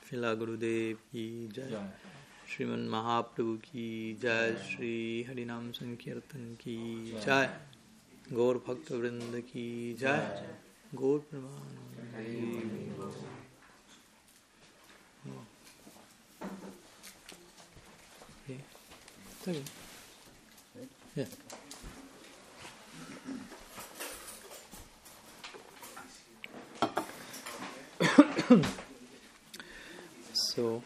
शिला गुरुदेव की जय। श्रीमन महाप्रभु की जय। श्री हरिनाम संकीर्तन की जय। गौर भक्त वृंद की जय। गौर प्रमाण। So,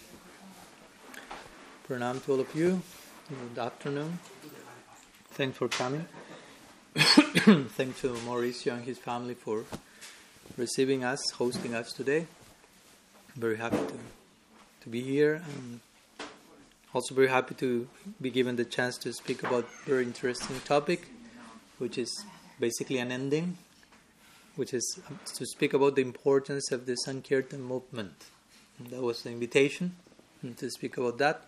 pranam to all of you. Good afternoon. Thanks for coming. Thanks to Mauricio and his family for receiving us, hosting us today. Very happy to be here, and also very happy to be given the chance to speak about a very interesting topic, which is basically an ending, which is to speak about the importance of the Sankirtan movement. And that was the invitation to speak about that.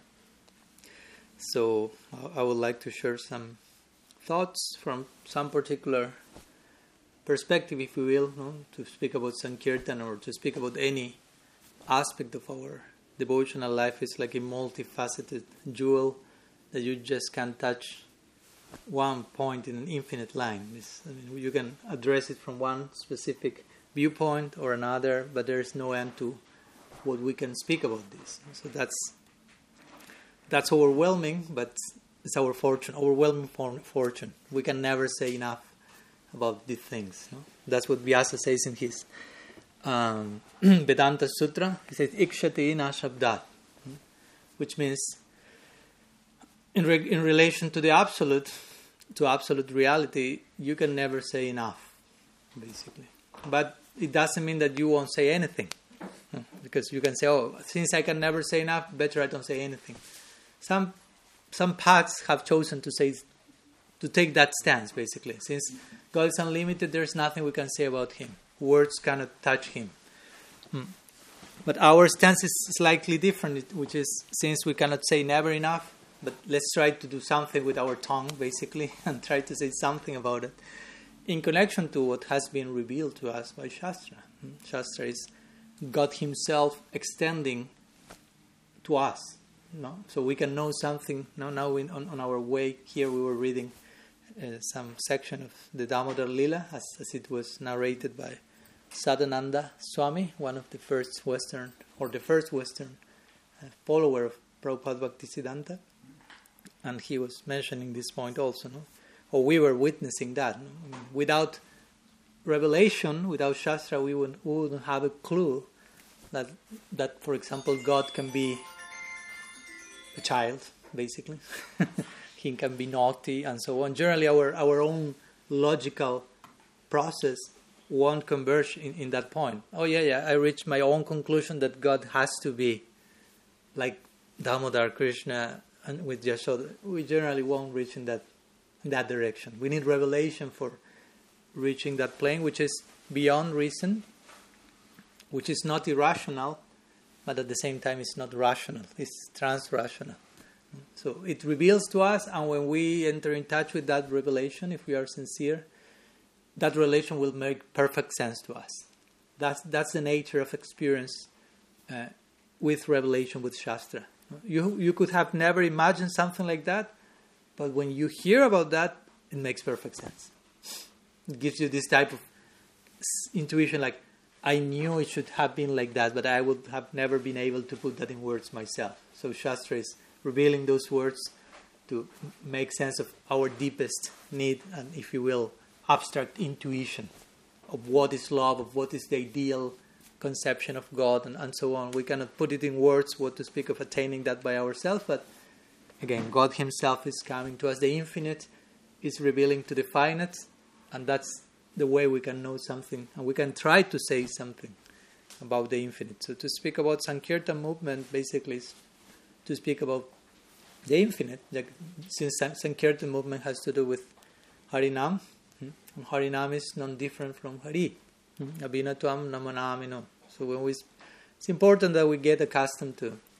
So I would like to share some thoughts from some particular perspective, if you will, to speak about Sankirtan or to speak about any aspect of our devotional life. Is like a multifaceted jewel that you just can't touch one point in an infinite line. You can address it from one specific viewpoint or another, but there is no end to what we can speak about this. So that's overwhelming, but it's our fortune, overwhelming fortune. We can never say enough about these things. That's what Vyasa says in his Vedanta Sutra. He says, Ikshati na shabdat, which means in relation to the absolute, to absolute reality, you can never say enough, basically. But it doesn't mean that you won't say anything. Because you can say, oh, since I can never say enough, better I don't say anything. Some paths have chosen to take that stance, basically. Since God is unlimited, there is nothing we can say about Him. Words cannot touch Him. But our stance is slightly different, which is, since we cannot say never enough, but let's try to do something with our tongue, basically, and try to say something about it in connection to what has been revealed to us by Shastra. Shastra is God Himself extending to us, so we can know something. Now on our way here, we were reading some section of the Damodar Lila, as it was narrated by Sadananda Swami, one of the first Western follower of Prabhupada Bhaktisiddhanta, and he was mentioning this point also, or we were witnessing that. Without revelation, without Shastra, we wouldn't have a clue that, for example, God can be a child, basically. He can be naughty and so on. Generally, our own logical process won't converge in that point. Oh, yeah, I reached my own conclusion that God has to be like Damodar, Krishna, and with Yashoda. We generally won't reach in that direction. We need revelation for reaching that plane, which is beyond reason, which is not irrational, but at the same time it's not rational. It's trans-rational. So it reveals to us, and when we enter in touch with that revelation, if we are sincere, that relation will make perfect sense to us. That's the nature of experience with revelation, with Shastra. You could have never imagined something like that, but when you hear about that, it makes perfect sense. It gives you this type of intuition, like, I knew it should have been like that, but I would have never been able to put that in words myself. So Shastra is revealing those words to make sense of our deepest need and, if you will, abstract intuition of what is love, of what is the ideal conception of God, and so on. We cannot put it in words, what to speak of attaining that by ourselves, but again, God Himself is coming to us. The infinite is revealing to the finite, and that's the way we can know something, and we can try to say something about the infinite. So to speak about Sankirtan movement, basically, is to speak about the infinite. Since Sankirtan movement has to do with Harinam, and Harinam is non-different from Hari. Abhinatvam namanamino. So it's important that we get accustomed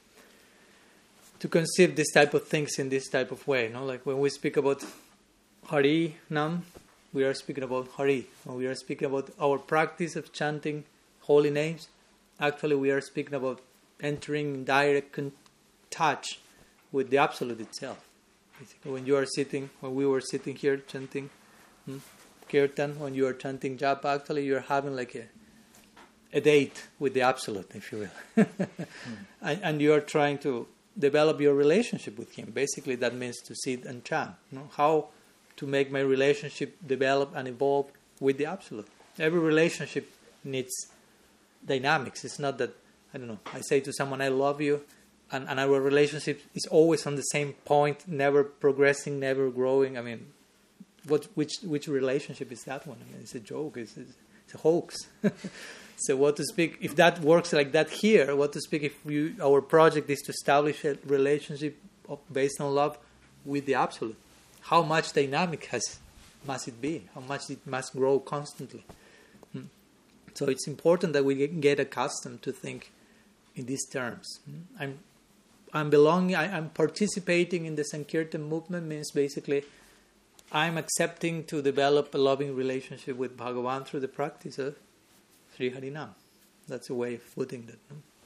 to conceive this type of things in this type of way. Like when we speak about Harinam, we are speaking about Hari. When we are speaking about our practice of chanting holy names, actually we are speaking about entering in direct touch with the Absolute itself. Basically, when we were sitting here chanting Kirtan, when you are chanting Japa, actually you are having like a date with the Absolute, if you will. and you are trying to develop your relationship with Him. Basically, that means to sit and chant. How to make my relationship develop and evolve with the Absolute. Every relationship needs dynamics. It's not that, I say to someone, I love you, and our relationship is always on the same point, never progressing, never growing. I mean, which relationship is that one? I mean, it's a joke, it's a hoax. So what to speak, if that works like that here, what to speak if our project is to establish a relationship based on love with the Absolute? How much dynamic must it be? How much it must grow constantly? So it's important that we get accustomed to think in these terms. I'm belonging, I'm participating in the Sankirtan movement, means basically I'm accepting to develop a loving relationship with Bhagavan through the practice of Sri Harinam. That's a way of putting that.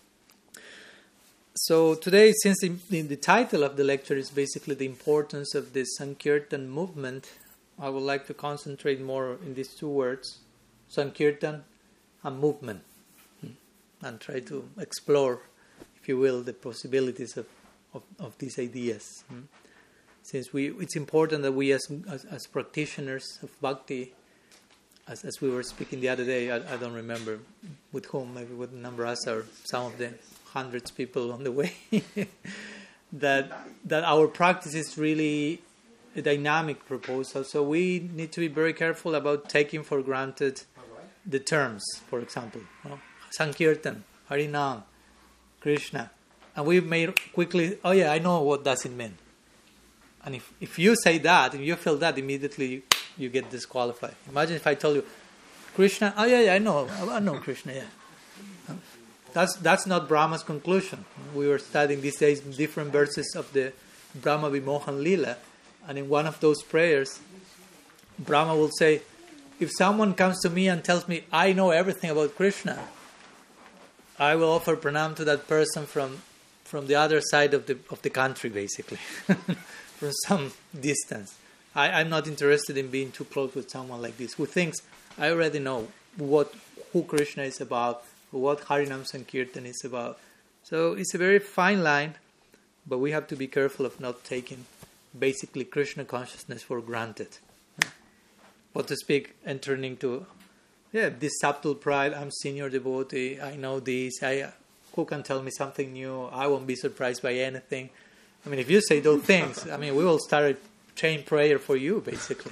So today, since the title of the lecture is basically the importance of the Sankirtan movement, I would like to concentrate more in these two words, Sankirtan and movement, and try to explore, if you will, the possibilities of these ideas. Since it's important that we as practitioners of bhakti, as we were speaking the other day, I don't remember with whom, maybe with Namrasa or some of the hundreds of people on the way, that our practice is really a dynamic proposal. So we need to be very careful about taking for granted the terms, for example. Sankirtan, Harinam, Krishna. And we may quickly, I know what does it mean. And if you say that, if you feel that, immediately you get disqualified. Imagine if I told you, Krishna, I know Krishna, That's not Brahma's conclusion. We were studying these days different verses of the Brahma Vimohan Lila, and in one of those prayers, Brahma will say, if someone comes to me and tells me, I know everything about Krishna, I will offer pranam to that person from the other side of the country, basically, from some distance. I'm not interested in being too close with someone like this, who thinks, I already know who Krishna is about, what Harinam Sankirtan is about. So it's a very fine line, but we have to be careful of not taking basically Krishna consciousness for granted. What to speak, entering into this subtle pride, I'm senior devotee, I know this, who can tell me something new, I won't be surprised by anything. I mean, if you say those things, we will start a chain prayer for you, basically.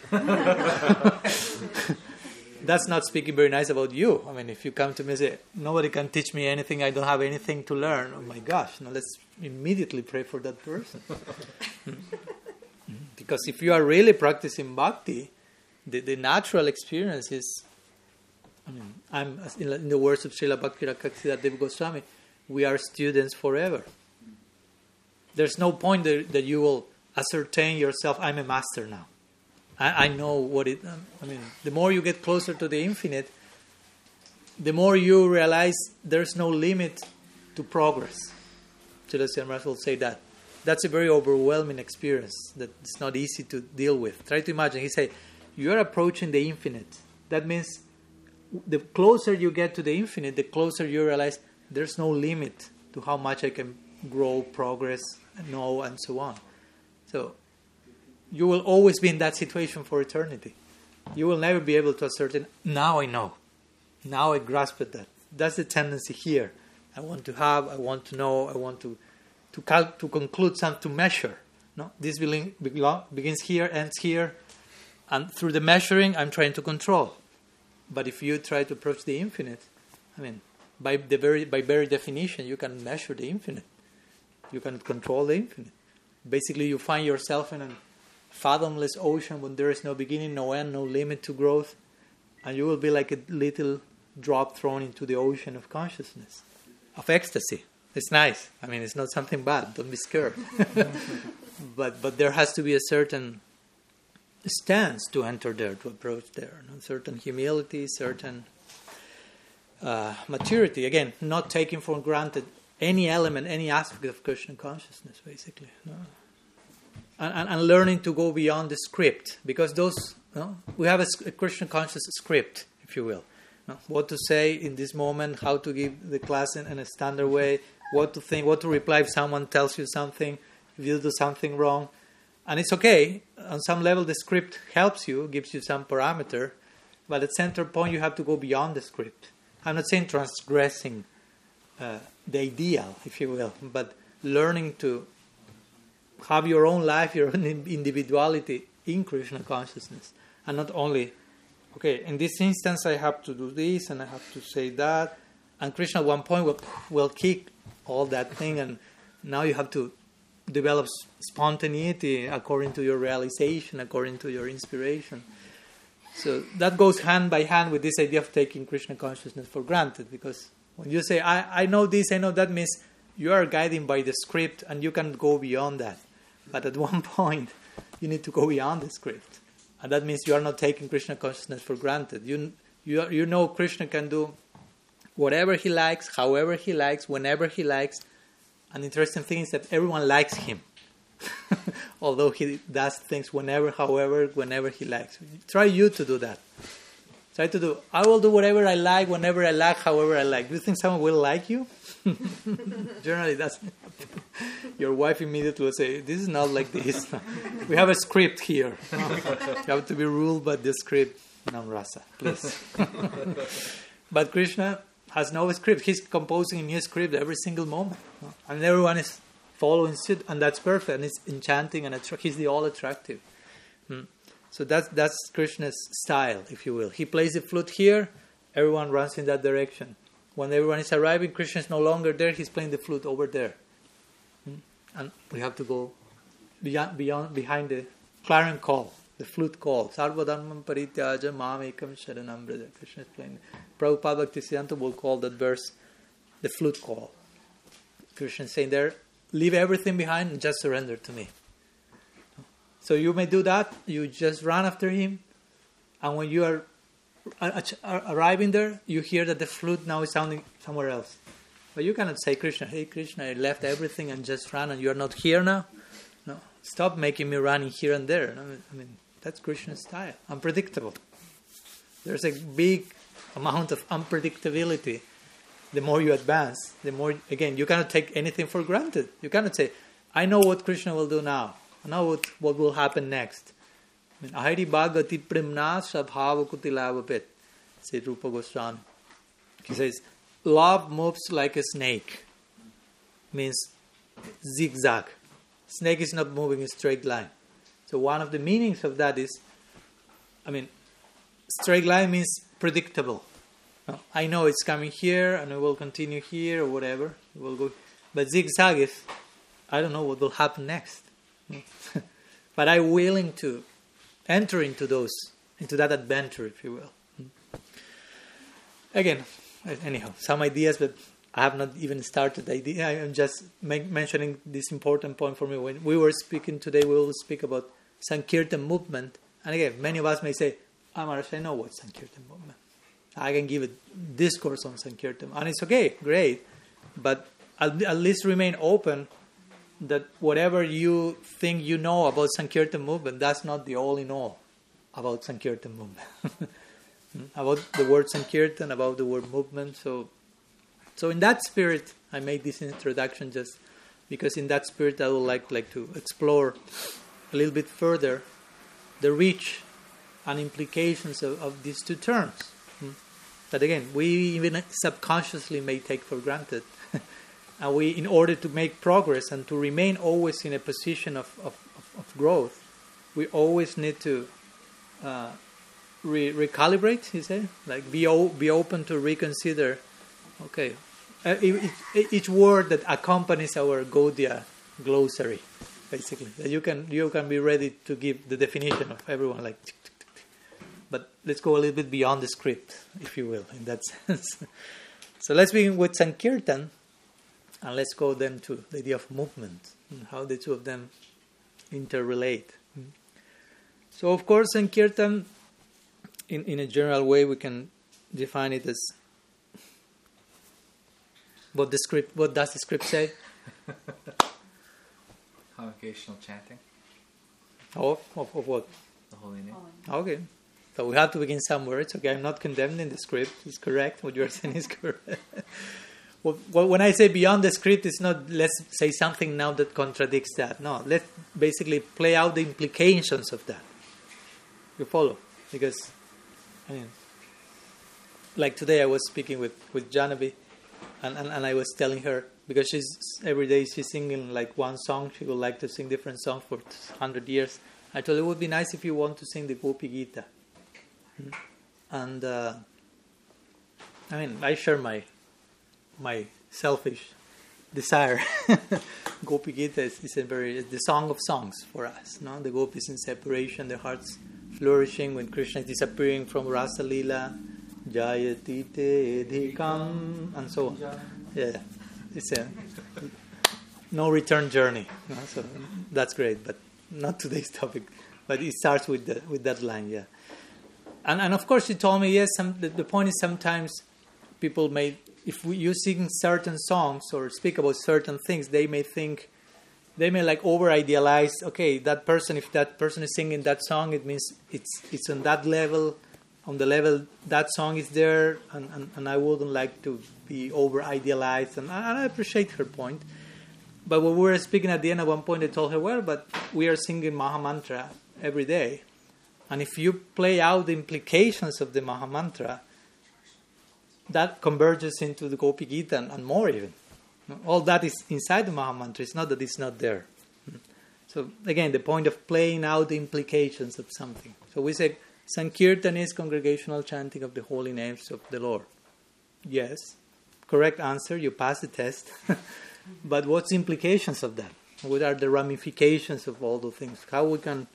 That's not speaking very nice about you. If you come to me and say, nobody can teach me anything, I don't have anything to learn, oh my gosh, let's immediately pray for that person. Because if you are really practicing bhakti, the natural experience is, I'm in the words of Srila Bhakti Rakshasiddhar Deva Goswami, we are students forever. There's no point that you will ascertain yourself, I'm a master now. I know what it... the more you get closer to the infinite, the more you realize there's no limit to progress. Srila Maharaj will say that. That's a very overwhelming experience that it's not easy to deal with. Try to imagine, he say, you're approaching the infinite. That means the closer you get to the infinite, the closer you realize there's no limit to how much I can grow, progress, know, and so on. So you will always be in that situation for eternity. You will never be able to ascertain, now I know. Now I grasp at that. That's the tendency here. I want to have, I want to know, I want to conclude something, to measure. No, this begins here, ends here, and through the measuring, I'm trying to control. But if you try to approach the infinite, by very definition, you can measure the infinite. You can control the infinite. Basically, you find yourself in a fathomless ocean when there is no beginning, no end, no limit to growth, and you will be like a little drop thrown into the ocean of consciousness, of ecstasy. It's nice. It's not something bad. Don't be scared. But there has to be a certain stance to enter there, to approach there. Certain humility, certain maturity. Again, not taking for granted any element, any aspect of Krishna consciousness, basically. No? And learning to go beyond the script, because we have a Krishna conscious script, if you will. No? What to say in this moment, how to give the class in a standard way, what to think, what to reply if someone tells you something, if you do something wrong. And it's okay. On some level, the script helps you, gives you some parameter, but at center point, you have to go beyond the script. I'm not saying transgressing the ideal, if you will, but learning to have your own life, your own individuality in Krishna consciousness, and not only, okay, in this instance I have to do this and I have to say that, and Krishna at one point will kick all that thing, and now you have to develop spontaneity according to your realization, according to your inspiration. So that goes hand by hand with this idea of taking Krishna consciousness for granted, because when you say, I know this, I know that, means you are guided by the script and you can go beyond that. But at one point, you need to go beyond the script. And that means you are not taking Krishna consciousness for granted. You know Krishna can do whatever he likes, however he likes, whenever he likes. And the interesting thing is that everyone likes him. Although he does things whenever, however, whenever he likes. Try you to do that. Try to do, I will do whatever I like, whenever I like, however I like. Do you think someone will like you? Generally, that's your wife immediately will say, this is not like this. We have a script here. You have to be ruled by the script. Namrasa, please. But Krishna has no script. He's composing a new script every single moment. And everyone is following suit, and that's perfect. And it's enchanting, and he's the all-attractive. So that's Krishna's style, if you will. He plays the flute here, everyone runs in that direction. When everyone is arriving, Krishna is no longer there, he's playing the flute over there. And we have to go behind the clarion call, the flute call. Sarvadharmam parityaja mamekam sharanam braja. Krishna is playing. Prabhupada Bhaktisiddhanta will call that verse the flute call. Krishna is saying there, leave everything behind and just surrender to me. So you may do that, you just run after him, and when you are arriving there, you hear that the flute now is sounding somewhere else. But you cannot say, Krishna, hey Krishna, I left everything and just ran, and you are not here now? No, stop making me running here and there. I mean, that's Krishna's style, unpredictable. There's a big amount of unpredictability. The more you advance, the more, again, you cannot take anything for granted. You cannot say, I know what Krishna will do now. I know what will happen next. Ahari bhagati primna sabhava kutilavapet, said Rupa Goswami. He says, love moves like a snake. Means zigzag. Snake is not moving in a straight line. So one of the meanings of that is, straight line means predictable. I know it's coming here and it will continue here or whatever. It will go. But zigzag is, I don't know what will happen next. But I'm willing to enter into that adventure, if you will. Again, anyhow, some ideas, but I have not even started the idea. I am just mentioning this important point for me. When we were speaking today, we will speak about Sankirtan movement. And again, many of us may say, Maharaj, I know what Sankirtan movement. I can give a discourse on Sankirtan. And it's okay, great. But at least remain open that whatever you think you know about Sankirtan movement, that's not the all in all about Sankirtan movement. About the word Sankirtan, about the word movement. So in that spirit, I made this introduction just because in that spirit I would like to explore a little bit further the reach and implications of these two terms. That again, we even subconsciously may take for granted. And we, in order to make progress and to remain always in a position of growth, we always need to recalibrate, you say? Like be open to reconsider, okay, each word that accompanies our Gaudiya glossary, basically. That you can be ready to give the definition of everyone, like, but let's go a little bit beyond the script, if you will, in that sense. So let's begin with Sankirtan. And let's go then to the idea of movement and how the two of them interrelate. So, of course, Sankirtan, in a general way, we can define it as What does the script say? Congregational chanting. Of what? The holy name. Okay. So we have to begin somewhere. It's okay. I'm not condemning the script. It's correct. What you are saying is correct. Well, when I say beyond the script, it's not let's say something now that contradicts that. No, let's basically play out the implications of that. You follow? Because, like today I was speaking with Janavi, and I was telling her, because every day she's singing like one song, she would like to sing different songs for 100 years. I told her it would be nice if you want to sing the Gopi Gita. And I share my selfish desire. Gopi Gita is the song of songs for us. No? The gopis in separation, their hearts flourishing when Krishna is disappearing from Rasa Leela, Jayati te dhikam, and so on. Yeah, it's a no return journey. No? So that's great, but not today's topic. But it starts with that line, yeah. And of course, she told me, yes. The point is sometimes people may, if you sing certain songs or speak about certain things, they may like over idealize. Okay, if that person is singing that song, it means it's on that level, on the level that song is there, and I wouldn't like to be over idealized. And I appreciate her point. But when we were speaking at the end, at one point I told her, well, but we are singing Maha Mantra every day. And if you play out the implications of the Maha Mantra, that converges into the Gopi Gita and more even. All that is inside the Maha Mantra. It's not that it's not there. So again, the point of playing out the implications of something. So we say Sankirtan is congregational chanting of the holy names of the Lord. Yes. Correct answer. You pass the test. But what's the implications of that? What are the ramifications of all those things? How we can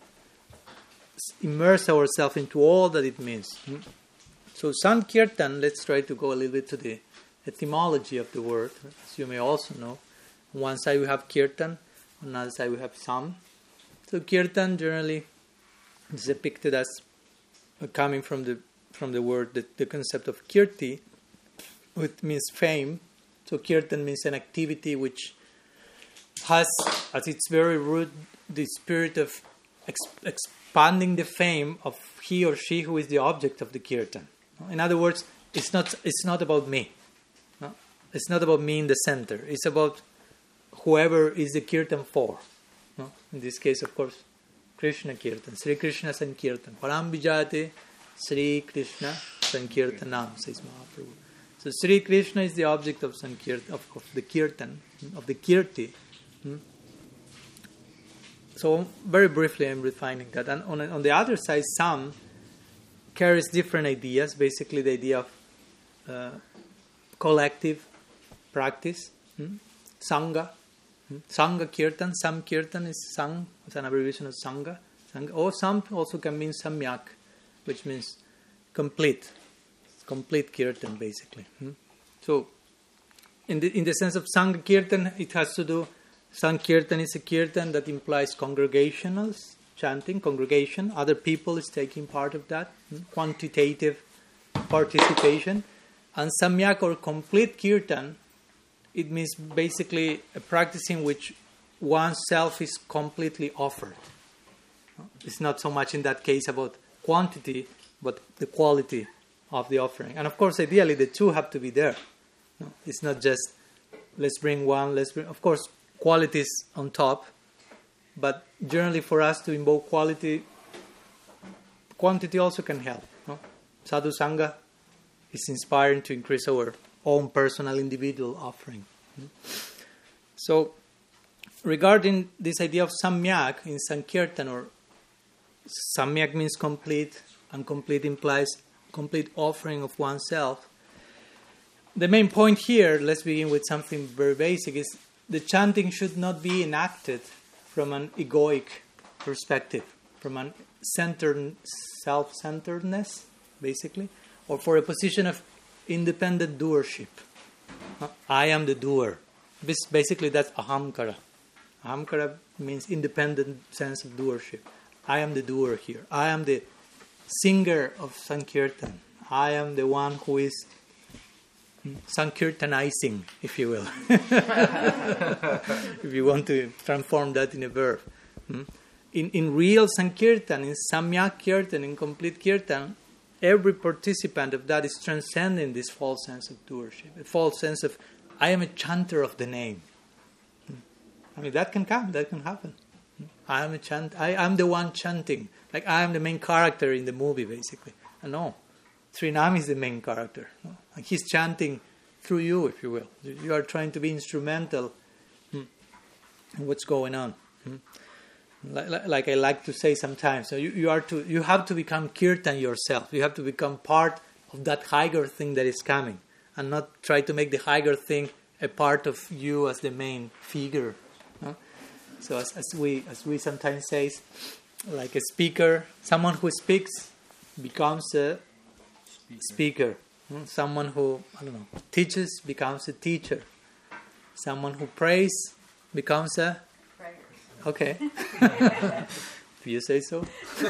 immerse ourselves into all that it means. So Sankirtan, let's try to go a little bit to the etymology of the word. As you may also know, on one side we have Kirtan, on the other side we have Sam. So Kirtan generally is depicted as coming from the word, the concept of Kirti, which means fame. So Kirtan means an activity which has, at its very root, the spirit of expanding the fame of he or she who is the object of the Kirtan. In other words, it's not about me. No? It's not about me in the center. It's about whoever is the Kirtan for. No? In this case, of course, Krishna Kirtan. Sri Krishna Sankirtan. Param Vijayate Sri Krishna Sankirtanam, says Mahaprabhu. So Sri Krishna is the object of Sankirtan, of the Kirtan, of the Kirti. So very briefly I'm refining that. And on the other side, Sam carries different ideas, basically the idea of collective practice, Sangha. Sangha Kirtan, Sam Kirtan is Sang, it's an abbreviation of Sangha. Or Sam also can mean Samyak, which means complete Kirtan basically. So in the sense of Sangha Kirtan, it has to do, Sankirtan is a Kirtan that implies congregational chanting, congregation, other people is taking part of that, quantitative participation. And Samyak or complete Kirtan, it means basically a practice in which oneself is completely offered. It's not so much in that case about quantity, but the quality of the offering. And of course, ideally, the two have to be there. It's not just, let's bring one, of course, quality is on top, but generally for us to invoke quality, quantity also can help. No? Sadhu Sangha is inspiring to increase our own personal individual offering. So, regarding this idea of Samyak in Sankirtan, or Samyak means complete, and complete implies complete offering of oneself. The main point here, let's begin with something very basic, is the chanting should not be enacted from an egoic perspective, from an self-centeredness, basically, or for a position of independent doership. I am the doer. Basically, that's ahamkara. Ahamkara means independent sense of doership. I am the doer here. I am the singer of Sankirtan. I am the one who is Sankirtanizing, if you will. If you want to transform that in a verb. In real Sankirtan, in Samyak Kirtan, in complete Kirtan, every participant of that is transcending this false sense of doership, a false sense of, I am a chanter of the name. I mean, that can come, that can happen. I am the one chanting. Like I am the main character in the movie, basically. No, Srinami is the main character. No? And he's chanting through you, if you will. You are trying to be instrumental in what's going on. Like I like to say sometimes, so you have to become kirtan yourself. You have to become part of that higher thing that is coming, and not try to make the higher thing a part of you as the main figure. No? So as we sometimes say, like a speaker, someone who speaks becomes a speaker. Someone who teaches becomes a teacher. Someone who prays becomes a okay. If you say so.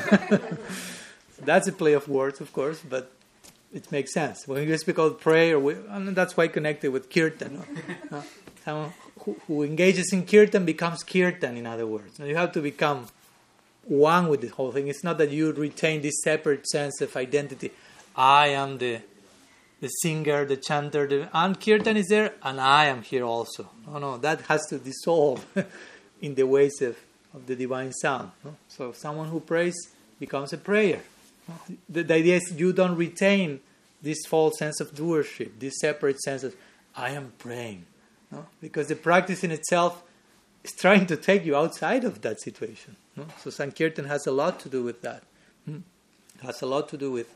That's a play of words, of course, but it makes sense. When you speak about prayer, and that's why connected with kirtan. Someone who engages in kirtan becomes kirtan, in other words. You have to become one with the whole thing. It's not that you retain this separate sense of identity. I am the singer, the chanter, and kirtan is there, and I am here also. No, that has to dissolve in the ways of the divine sound. No? So someone who prays becomes a prayer. The idea is you don't retain this false sense of doership, this separate sense of I am praying. No? Because the practice in itself is trying to take you outside of that situation. No? So Sankirtan has a lot to do with that. It has a lot to do with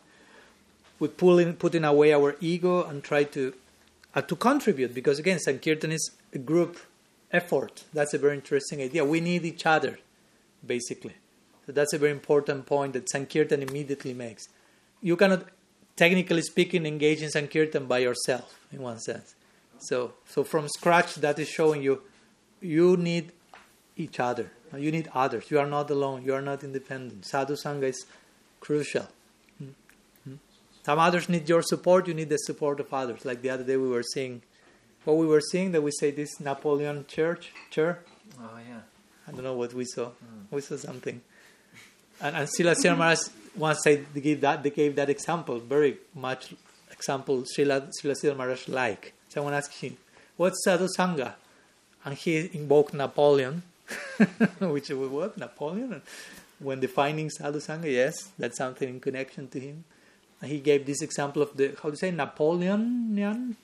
putting away our ego and try to contribute. Because again, Sankirtan is a group effort. That's a very interesting idea. We need each other, basically. So that's a very important point that Sankirtan immediately makes. You cannot, technically speaking, engage in Sankirtan by yourself, in one sense. So from scratch, that is showing you need each other. You need others. You are not alone. You are not independent. Sadhu Sangha is crucial. Some others need your support. You need the support of others. Like the other day we were seeing that we say this Napoleon chair. Oh, yeah. I don't know what we saw. We saw something. And Srila Sridhar Maharaj once said, they gave that example, very much example Srila Sridhar Maharaj like. Someone asked him, what's Sadhu Sangha? And he invoked Napoleon. Which was what? Napoleon? And when defining Sadhu Sangha, yes, that's something in connection to him. And he gave this example of the, how to say, Napoleon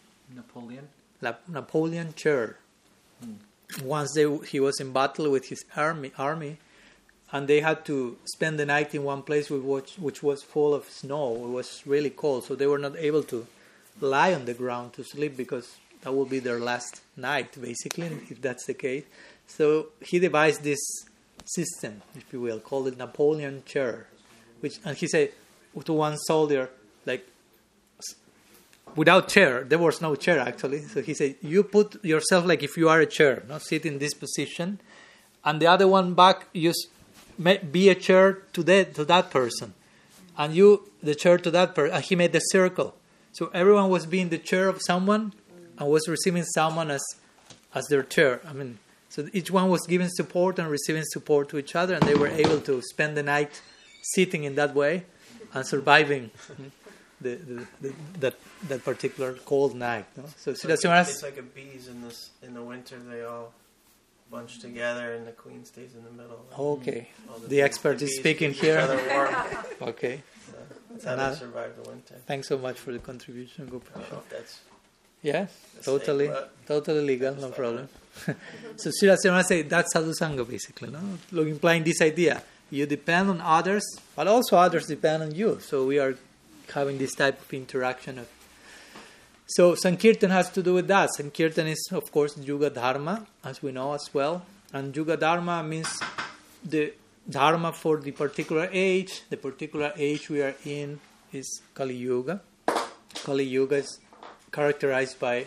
chair. Once he was in battle with his army, and they had to spend the night in one place which was full of snow. It was really cold, so they were not able to lie on the ground to sleep because that will be their last night, basically, if that's the case. So he devised this system, if you will, called the Napoleon chair. And he said to one soldier, like, without chair, there was no chair actually. So he said, you put yourself like if you are a chair, sit in this position, and the other one back, you be a chair to that person, and you the chair to that person. And he made the circle, so everyone was being the chair of someone and was receiving someone as their chair. I mean, so each one was giving support and receiving support to each other, and they were able to spend the night sitting in that way and surviving that particular cold night. No? So it's like a bees in the winter. They all bunch together, and the queen stays in the middle. Okay, the expert is speaking here. Okay, so that's how they survive the winter. Thanks so much for the contribution. I don't know if that's totally legal, no problem. So Srila Sridhar say that's Sadhu Sangha basically, no? Implying this idea. You depend on others, but also others depend on you. So we are having this type of interaction. So Sankirtan has to do with that. Sankirtan is, of course, Yuga Dharma, as we know as well. And Yuga Dharma means the Dharma for the particular age. The particular age we are in is Kali Yuga. Kali Yuga is characterized by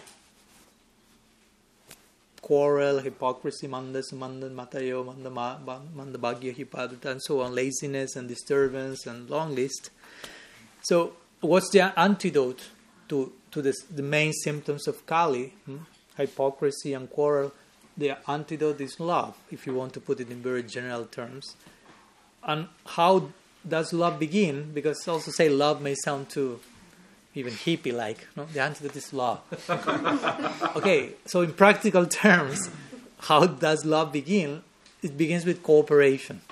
quarrel, hypocrisy, manda, matayo, manda bhagya, hipadata, and so on, laziness and disturbance and long list. So what's the antidote to to the main symptoms of Kali, hypocrisy and quarrel. The antidote is love, if you want to put it in very general terms. And how does love begin? Because also say love may sound too even hippie-like. No? The antidote is love. Okay, so in practical terms, how does love begin? It begins with cooperation.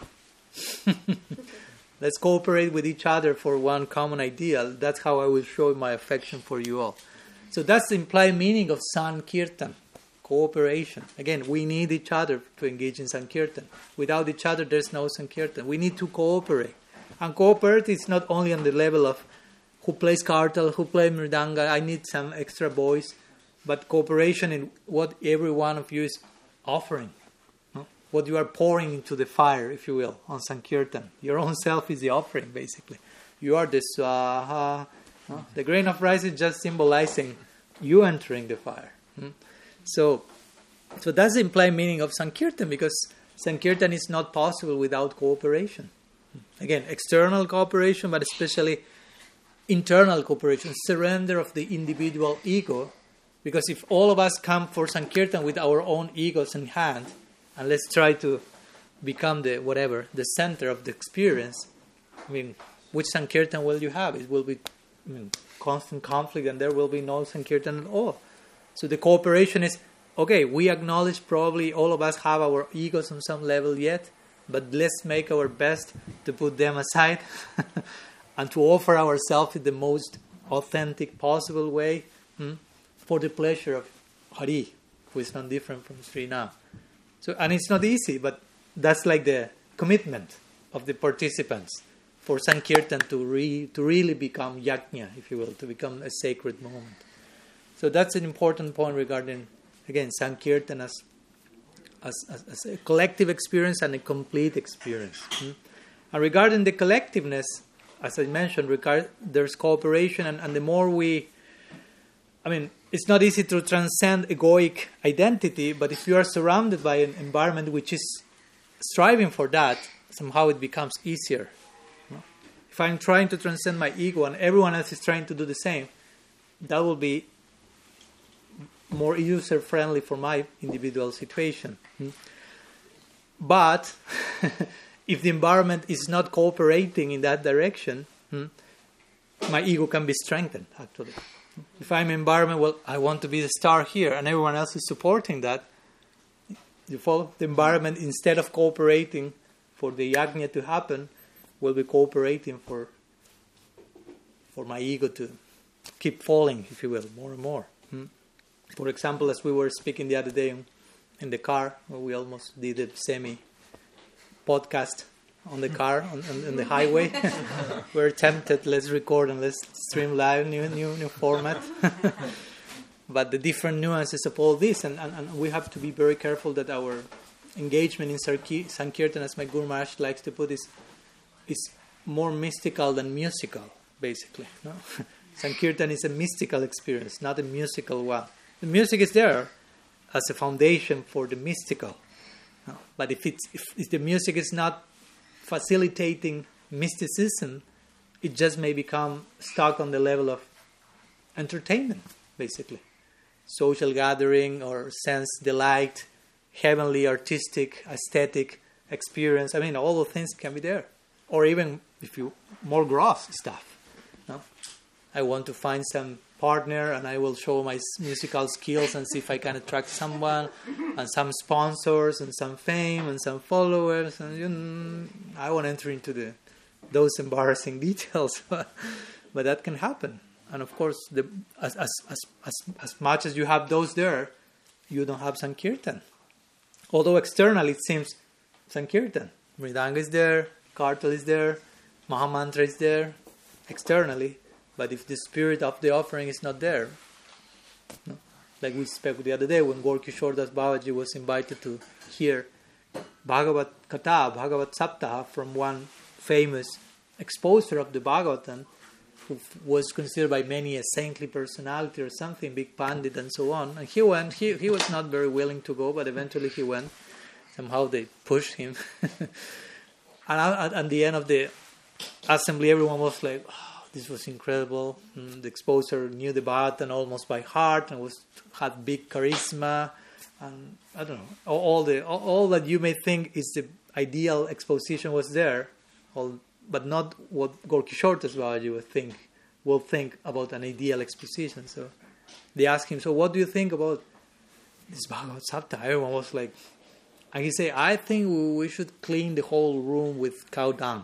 Let's cooperate with each other for one common ideal. That's how I will show my affection for you all. So that's the implied meaning of Sankirtan, cooperation. Again, we need each other to engage in Sankirtan. Without each other, there's no Sankirtan. We need to cooperate. And cooperate is not only on the level of who plays kartal, who plays mridanga, I need some extra voice, but cooperation in what every one of you is offering. What you are pouring into the fire, if you will, on Sankirtan. Your own self is the offering, basically. You are the swaha. The grain of rice is just symbolizing you entering the fire. So that's the implied meaning of Sankirtan, because Sankirtan is not possible without cooperation. Again, external cooperation, but especially internal cooperation, surrender of the individual ego. Because if all of us come for Sankirtan with our own egos in hand, and let's try to become the center of the experience, I mean, which Sankirtan will you have? It will be constant conflict, and there will be no Sankirtan at all. So the cooperation is, okay, we acknowledge probably all of us have our egos on some level yet, but let's make our best to put them aside and to offer ourselves in the most authentic possible way for the pleasure of Hari, who is not different from Sri Nam. So, and it's not easy, but that's like the commitment of the participants for Sankirtan to really become yajna, if you will, to become a sacred moment. So that's an important point regarding, again, Sankirtan as a collective experience and a complete experience. And regarding the collectiveness, as I mentioned, there's cooperation, and the more it's not easy to transcend egoic identity, but if you are surrounded by an environment which is striving for that, somehow it becomes easier. If I'm trying to transcend my ego and everyone else is trying to do the same, that will be more user-friendly for my individual situation. But if the environment is not cooperating in that direction, my ego can be strengthened, actually. If I'm in an environment, well, I want to be the star here, and everyone else is supporting that, you follow? The environment, instead of cooperating for the yajna to happen, will be cooperating for my ego to keep falling, if you will, more and more. For example, as we were speaking the other day in the car, where we almost did a semi-podcast on the car, on the highway. We're tempted, let's record and let's stream live, new format. But the different nuances of all this, and we have to be very careful that our engagement in Sankirtan, as my Guru Maharaj likes to put, is more mystical than musical, basically. No? Sankirtan is a mystical experience, not a musical one. The music is there as a foundation for the mystical. No? But if the music is not facilitating mysticism, it just may become stuck on the level of entertainment, basically. Social gathering or sense delight, heavenly, artistic, aesthetic experience. I mean, all those things can be there. Or even, more gross stuff. No? I want to find some partner and I will show my musical skills and see if I can attract someone and some sponsors and some fame and some followers, and I won't enter into those embarrassing details, but that can happen. And of course, as much as you have those there, you don't have Sankirtan. Although externally it seems Sankirtan. Mridanga is there, Kartal is there, Mahamantra is there, externally. But if the spirit of the offering is not there, no? Like we spoke the other day when Gaur Kishore Das Babaji was invited to hear Bhagavat Katha, Bhagavat Saptaha from one famous exposer of the Bhagavatam, who was considered by many a saintly personality or something, big pandit and so on. And he went. He was not very willing to go, but eventually he went. Somehow they pushed him. And at the end of the assembly, everyone was like, this was incredible. The exposer knew the Bhagavatam almost by heart and had big charisma, and I don't know, all that you may think is the ideal exposition was there, but not what Gaura-Kishora Babaji will think about an ideal exposition. So they asked him, so what do you think about this Bhagavad Sapta? Everyone was like, and he said, I think we should clean the whole room with cow dung.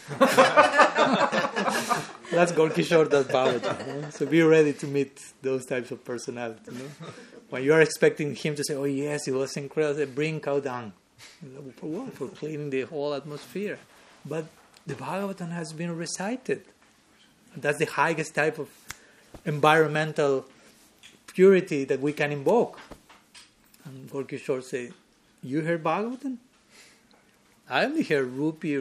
That's Gaura-Kishora Babaji. So be ready to meet those types of personalities. When you are expecting him to say, oh yes, it was incredible, bring cow dung. For what? For cleaning the whole atmosphere. But the Bhagavatam has been recited. That's the highest type of environmental purity that we can invoke. And Gaura-Kishora said, you heard Bhagavatam? I only heard rupee.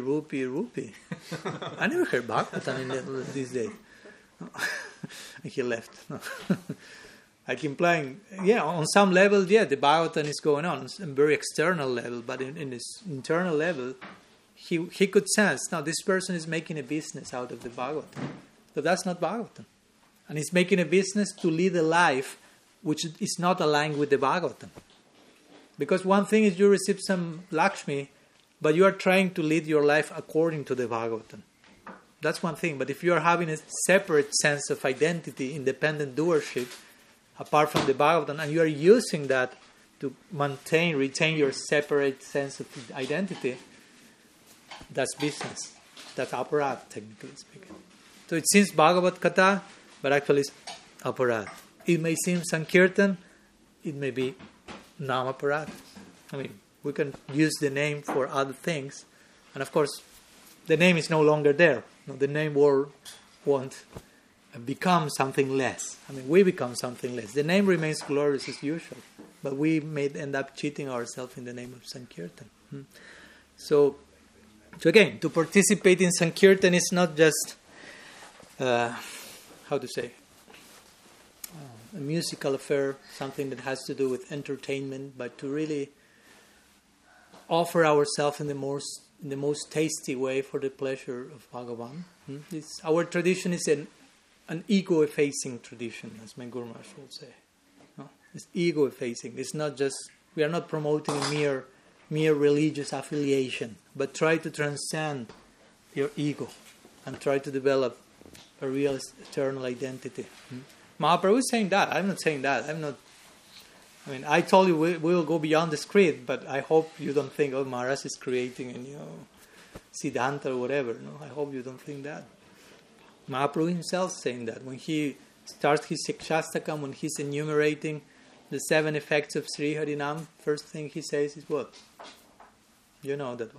I never heard Bhagavatam in these days. And he left. Like implying, on some level, the Bhagavatam is going on a very external level, but in this internal level, he could sense, now this person is making a business out of the Bhagavatam. So that's not Bhagavatam. And he's making a business to lead a life which is not aligned with the Bhagavatam. Because one thing is you receive some Lakshmi, but you are trying to lead your life according to the Bhagavatam. That's one thing. But if you are having a separate sense of identity, independent doership, apart from the Bhagavatam, and you are using that to retain your separate sense of identity, that's business. That's aparad, technically speaking. So it seems Bhagavad Katha, but actually it's aparad. It may seem Sankirtan, it may be Namaparad. I mean, we can use the name for other things, and of course, the name is no longer there. The name won't become something less. I mean, we become something less. The name remains glorious as usual, but we may end up cheating ourselves in the name of Sankirtan. So again, to participate in Sankirtan is not just, a musical affair, something that has to do with entertainment, but to really offer ourselves in the most tasty way for the pleasure of Bhagavan. Our tradition is an ego-effacing tradition, as my Guru Maharaj will say. It's ego-effacing. It's not just, we are not promoting a mere religious affiliation, but try to transcend your ego and try to develop a real eternal identity. Mahaprabhu is saying that. I'm not saying that. I told you we will go beyond the script, but I hope you don't think, Maharaj is creating a Siddhanta or whatever. No, I hope you don't think that. Mahaprabhu himself is saying that. When he starts his Shikshastakam, when he's enumerating the 7 effects of Sri Harinam, first thing he says is what? You know that one.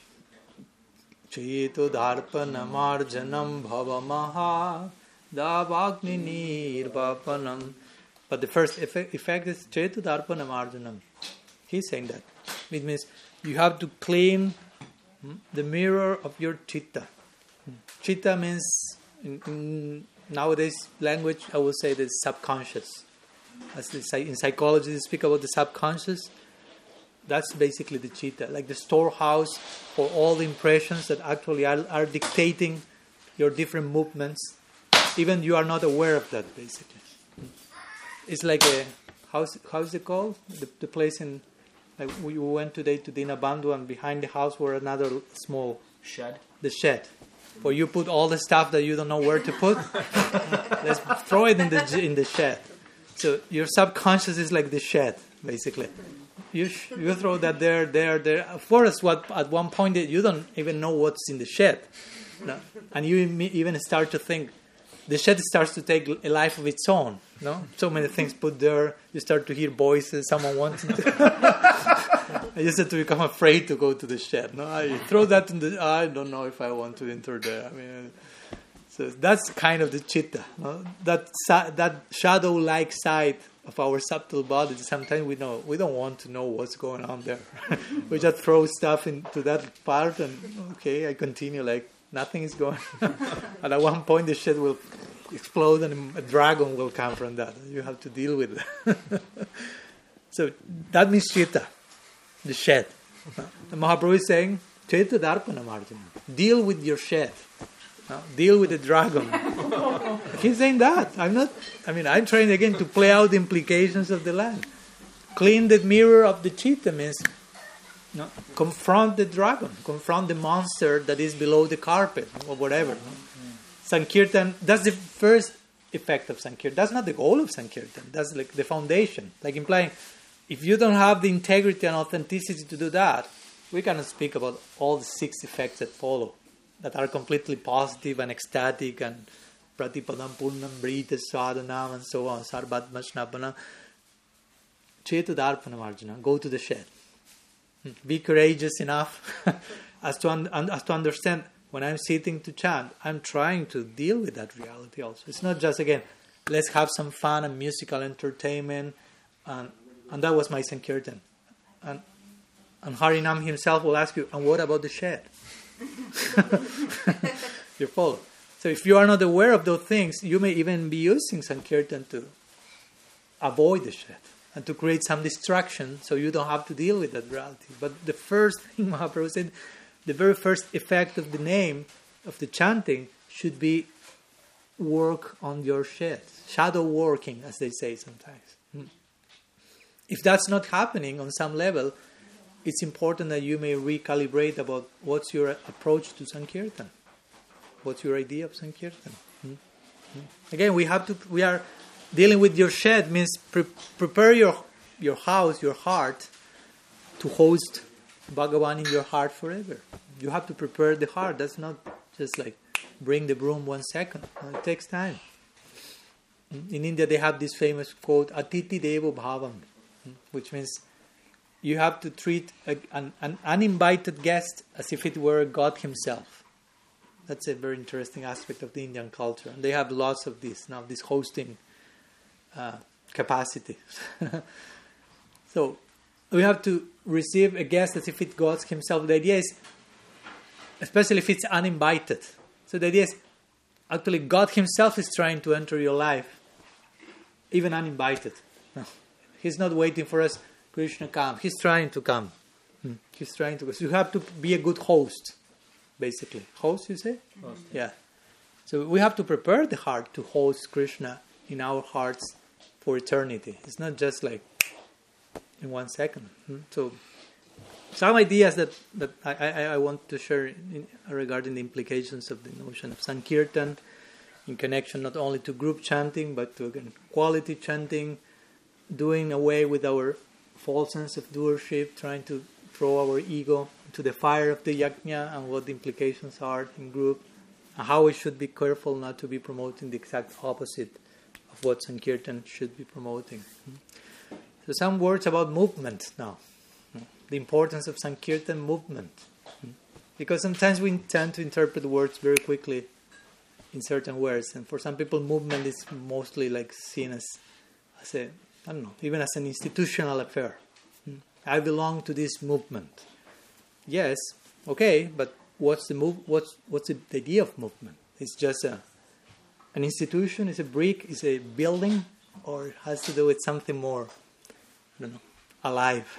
Cheto dharpanam arjanam bhavamaha davagni nirvapanam. But the first effect is Chetu Darpanam Arjanam. He's saying that. It means you have to clean the mirror of your chitta. Chitta means, in nowadays language, I would say the subconscious. As in psychology, they speak about the subconscious. That's basically the chitta, like the storehouse for all the impressions that actually are dictating your different movements. Even you are not aware of that, basically. It's like a how's it called? The place in, like we went today to Dinabandhu, and behind the house were another small shed. The shed, where you put all the stuff that you don't know where to put. Let's throw it in the shed. So your subconscious is like the shed, basically. You throw that there. For us, at one point you don't even know what's in the shed, no? And you even start to think. The shed starts to take a life of its own. No, so many things put there. You start to hear voices. Someone wants to. I just had to become afraid to go to the shed. No, I throw that in the. I don't know if I want to enter there. So that's kind of the chitta. No? That shadow-like side of our subtle body. Sometimes we don't want to know what's going on there. We just throw stuff into that part, and okay, I continue like. Nothing is going on. And at one point the shed will explode and a dragon will come from that. You have to deal with it. So that means chitta, the shed. The Mahaprabhu is saying, Cheta Darpana Marjana. Deal with your shed. Deal with the dragon He's saying that. I'm trying again to play out the implications of the line. Clean the mirror of the chitta means confront the dragon, confront the monster that is below the carpet or whatever. Sankirtan, that's the first effect of Sankirtan. That's not the goal of Sankirtan. That's like the foundation. Like implying, if you don't have the integrity and authenticity to do that, we cannot speak about all the 6 effects that follow, that are completely positive and ecstatic and pratipadam purnam brita sadhanam and so on, sarbat mashnapana. Chetadarpanam Arjuna, go to the shed. Be courageous enough as to understand, when I'm sitting to chant, I'm trying to deal with that reality also. It's not just, again, let's have some fun and musical entertainment, and that was my Sankirtan. And Harinam himself will ask you, and what about the shed? You follow? So if you are not aware of those things, you may even be using Sankirtan to avoid the shed and to create some distraction so you don't have to deal with that reality. But the first thing Mahaprabhu said, the very first effect of the name, of the chanting, should be work on your shed. Shadow working, as they say sometimes. If that's not happening on some level, it's important that you may recalibrate about what's your approach to Sankirtan. What's your idea of Sankirtan? Again, we are dealing with your shed, means prepare your house, your heart, to host Bhagavan in your heart forever. You have to prepare the heart. That's not just like bring the broom 1 second. It takes time. In India, they have this famous quote, Atiti Devo Bhavam, which means you have to treat an uninvited guest as if it were God himself. That's a very interesting aspect of the Indian culture. And they have lots of this now, this hosting capacity. So we have to receive a guest as if it's God himself. The idea is, especially if it's uninvited. So the idea is, actually God himself is trying to enter your life, even uninvited. No. He's not waiting for us, Krishna come. He's trying to come. He's trying to. So you have to be a good host, basically. Host, you say? Host. Yeah. So we have to prepare the heart to host Krishna in our hearts for eternity. It's not just like in 1 second. So some ideas that I want to share regarding the implications of the notion of Sankirtan in connection not only to group chanting but to, again, quality chanting, doing away with our false sense of doership, trying to throw our ego into the fire of the yajna and what the implications are in group, and how we should be careful not to be promoting the exact opposite of what Sankirtan should be promoting. So some words about movement now. The importance of Sankirtan movement. Because sometimes we tend to interpret words very quickly in certain words, and for some people movement is mostly like seen as a, I don't know, even as an institutional affair. I belong to this movement. Yes, okay, but what's the idea of movement? It's just an institution, it's a brick, it's a building, or it has to do with something more, I don't know, alive.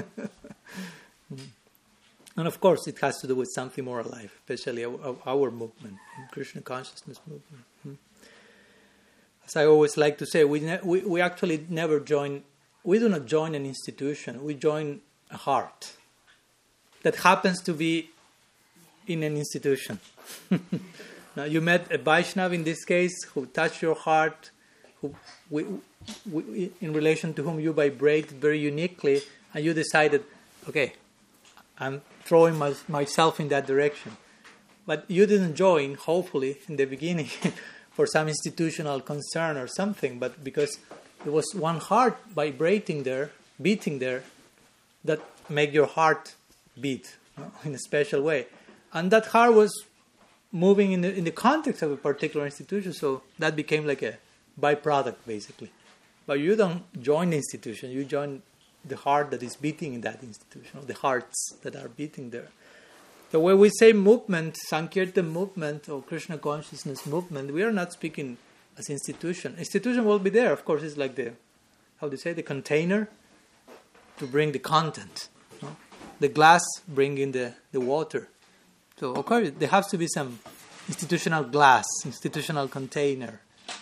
And of course it has to do with something more alive, especially our movement, Krishna consciousness movement. As I always like to say, we actually never join, we do not join an institution, we join a heart that happens to be in an institution. Now you met a Vaishnava in this case who touched your heart, who in relation to whom you vibrate very uniquely, and you decided, okay, I'm throwing myself in that direction. But you didn't join, hopefully, in the beginning for some institutional concern or something, but because there was one heart vibrating there, beating there, that made your heart beat in a special way. And that heart was moving in the context of a particular institution, so that became like a byproduct, basically. But you don't join the institution, you join the heart that is beating in that institution, or the hearts that are beating there. So when we say movement, Sankirtan movement or Krishna consciousness movement, we are not speaking as institution. Institution will be there, of course. It's like the container to bring the content. No? The glass bringing the water. So of course there has to be some institutional glass, institutional container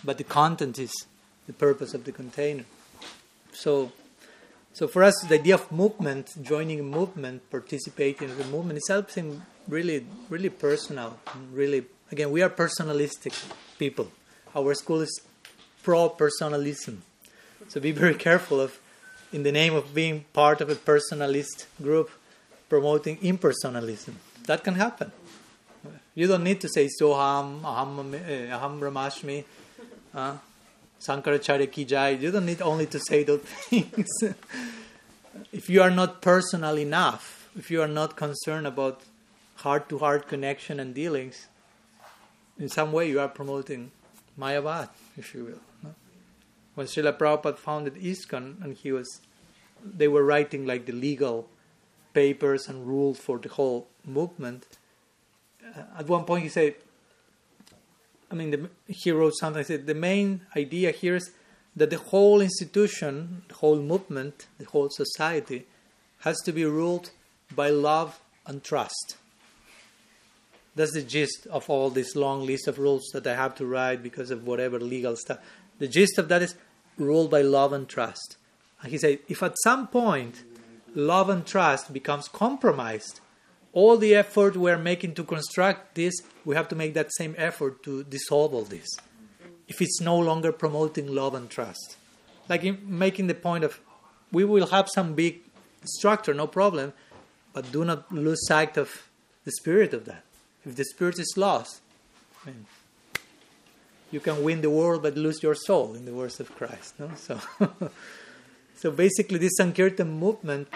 but the content is the purpose of the container. So for us, the idea of movement, joining a movement, participating in the movement, is something really, really personal. Really, again, we are personalistic people. Our school is pro-personalism. So be very careful of, in the name of being part of a personalist group, promoting impersonalism. That can happen. You don't need to say Soham, Aham Brahmasmi, Sankaracharya ki jai. You don't need only to say those things. If you are not personal enough, if you are not concerned about heart-to-heart connection and dealings, in some way you are promoting Mayavad, if you will. No? When Srila Prabhupada founded ISKCON, and they were writing like the legal papers and rules for the whole movement. At one point he said, he wrote something, he said, the main idea here is that the whole institution, the whole movement, the whole society has to be ruled by love and trust. That's the gist of all this long list of rules that I have to write because of whatever legal stuff. The gist of that is ruled by love and trust. And he said, if at some point love and trust becomes compromised, all the effort we're making to construct this, we have to make that same effort to dissolve all this. If it's no longer promoting love and trust. Like making the point of, we will have some big structure, no problem, but do not lose sight of the spirit of that. If the spirit is lost, you can win the world but lose your soul, in the words of Christ. No? So basically this Sankirtan movement,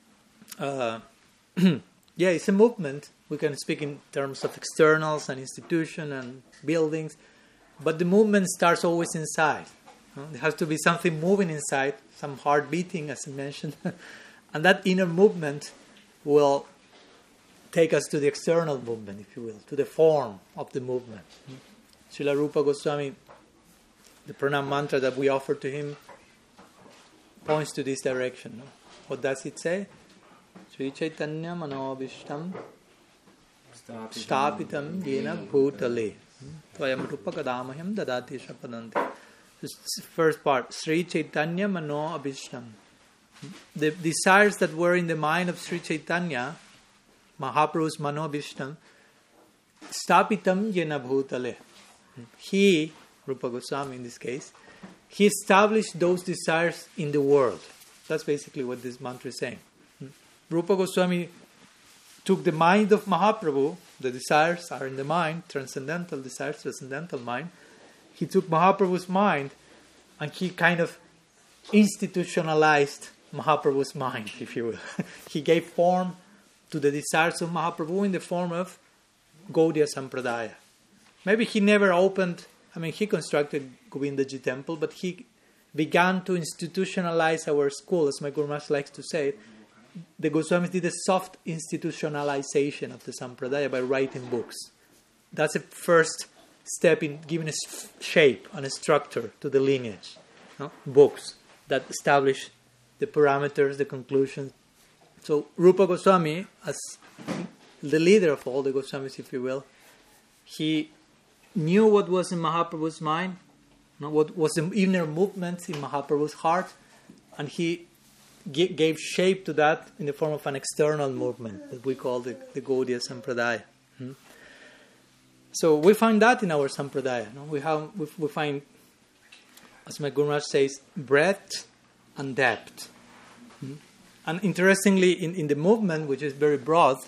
it's a movement. We can speak in terms of externals and institution and buildings, but the movement starts always inside. There has to be something moving inside, some heart beating, as I mentioned, and that inner movement will take us to the external movement, if you will, to the form of the movement. Srila Rupa Goswami, the pranam mantra that we offer to him, points to this direction. No? What does it say? Sri Chaitanya Manobishtam Stapitam Yena Bhutale Tvayam Rupa Kadamahyam Dadati Shapadanti. First part, Sri Chaitanya Mano Abhishtam. The desires that were in the mind of Sri Chaitanya, Mahaprabhu's Mano Abhishtam, Stapitam Yena Bhutale. He, Rupa Goswami in this case, he established those desires in the world. That's basically what this mantra is saying. Rupa Goswami took the mind of Mahaprabhu, the desires are in the mind, transcendental desires, transcendental mind. He took Mahaprabhu's mind and he kind of institutionalized Mahaprabhu's mind, if you will. He gave form to the desires of Mahaprabhu in the form of Gaudiya Sampradaya. Maybe he never opened, he constructed Govindaji temple, but he began to institutionalize our school, as my Guru Maharaj likes to say. The Goswamis did a soft institutionalization of the Sampradaya by writing books. That's a first step in giving a shape and a structure to the lineage. No? Books that establish the parameters, the conclusions. So Rupa Goswami, as the leader of all the Goswamis, if you will, he knew what was in Mahaprabhu's mind, what was the inner movements in Mahaprabhu's heart, and he gave shape to that in the form of an external movement that we call the Gaudiya Sampradaya. So we find that in our Sampradaya. No? We find, as my Guru Maharaj says, breadth and depth. And interestingly, in the movement, which is very broad,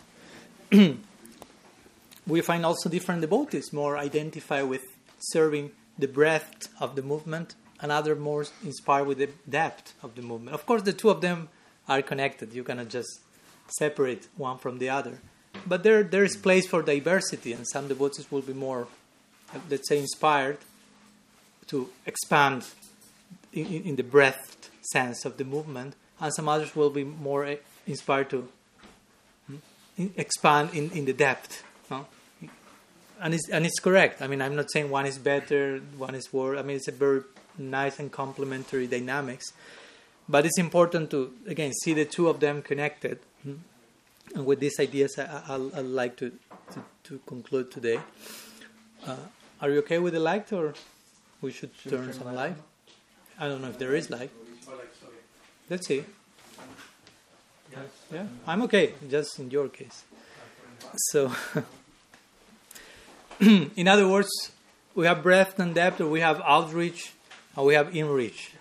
we find also different devotees more identified with serving the breadth of the movement, and other more inspired with the depth of the movement. Of course, the two of them are connected. You cannot just separate one from the other. But there is place for diversity, and some devotees will be more, let's say, inspired to expand in the breadth sense of the movement, and some others will be more inspired to expand in the depth. No? And it's correct. I'm not saying one is better, one is worse. It's a very nice and complementary dynamics. But it's important to, again, see the two of them connected. And with these ideas, I'd like to conclude today. Are you okay with the light? Or we should turn some light. I don't know if there is light. Let's see. Yeah, I'm okay, just in your case. So, in other words, we have breadth and depth, or we have outreach, and we have inreach.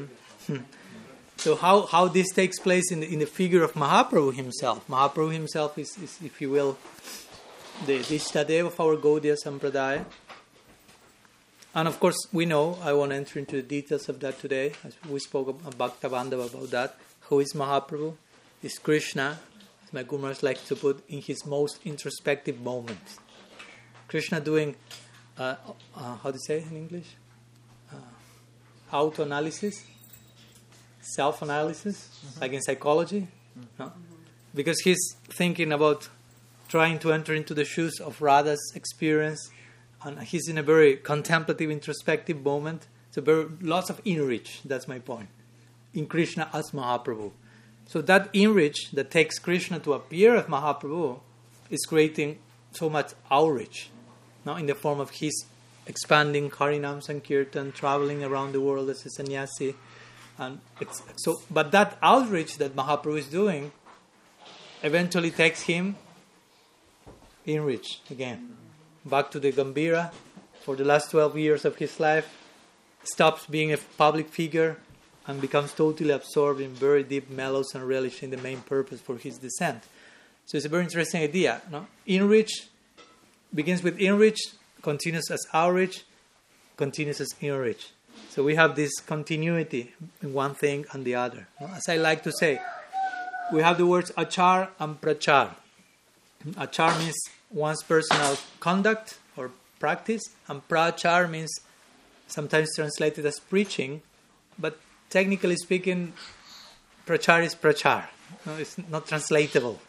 So how this takes place in the figure of Mahaprabhu himself. Mahaprabhu himself is, if you will, the Ishtadev of our Gaudiya Sampradaya. And of course, we know, I won't enter into the details of that today, as we spoke about Bhaktabandhava about that. Who is Mahaprabhu? Is Krishna, as my Guru Maharaj likes to put, in his most introspective moments. Krishna doing, how do you say in English? Auto-analysis? Self-analysis? Like in psychology? No? Because he's thinking about trying to enter into the shoes of Radha's experience, and he's in a very contemplative, introspective moment. So lots of inreach, that's my point, in Krishna as Mahaprabhu. So that inreach that takes Krishna to appear as Mahaprabhu is creating so much outreach, now in the form of his expanding Harinam Sankirtan, traveling around the world as a sannyasi. And but that outreach that Mahaprabhu is doing eventually takes him inreach again, back to the Gambhira for the last 12 years of his life, stops being a public figure and becomes totally absorbed in very deep mellows and relish in the main purpose for his descent. So it's a very interesting idea. No? Inreach begins with inreach, continues as outreach, continues as inreach. So we have this continuity in one thing and the other. No? As I like to say, we have the words achar and prachar. Achar means one's personal conduct or practice, and prachar means sometimes translated as preaching, but technically speaking, prachar is prachar. No, it's not translatable.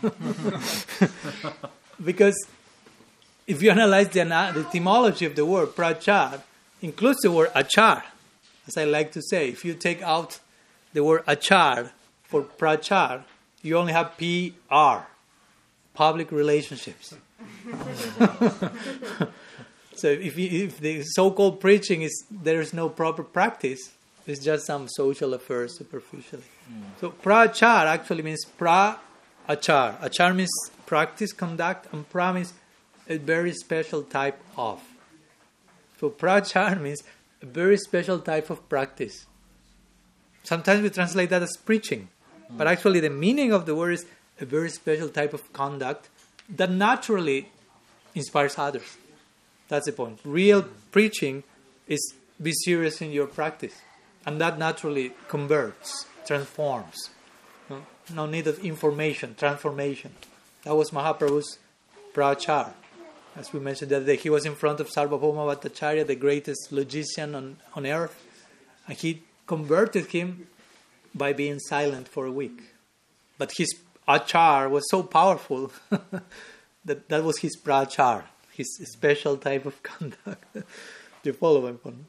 Because if you analyze the etymology of the word prachar, includes the word achar. As I like to say, if you take out the word achar for prachar, you only have PR, public relationships. So if the so-called preaching is there is no proper practice, it's just some social affairs superficially. So prachar actually means pra-achar. Achar means practice, conduct, and pra means a very special type of. So prachar means a very special type of practice. Sometimes we translate that as preaching, but actually the meaning of the word is a very special type of conduct that naturally inspires others. That's the point. Real preaching is be serious in your practice. And that naturally converts, transforms. No need of information, transformation. That was Mahaprabhu's prachar. As we mentioned the other day, he was in front of Sarvabhauma Bhattacharya, the greatest logician on earth. And he converted him by being silent for a week. But his achar was so powerful that was his prachar, his special type of conduct. Do you follow my point?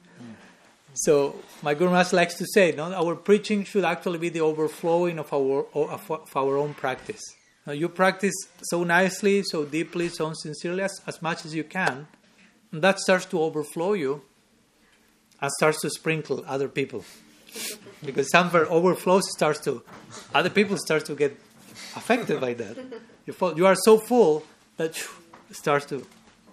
So my Guru Maharaj likes to say, no, our preaching should actually be the overflowing of our own practice. Now, you practice so nicely, so deeply, so sincerely, as much as you can, and that starts to overflow you and starts to sprinkle other people. Because somewhere overflows other people start to get affected by that. You are so full that it starts to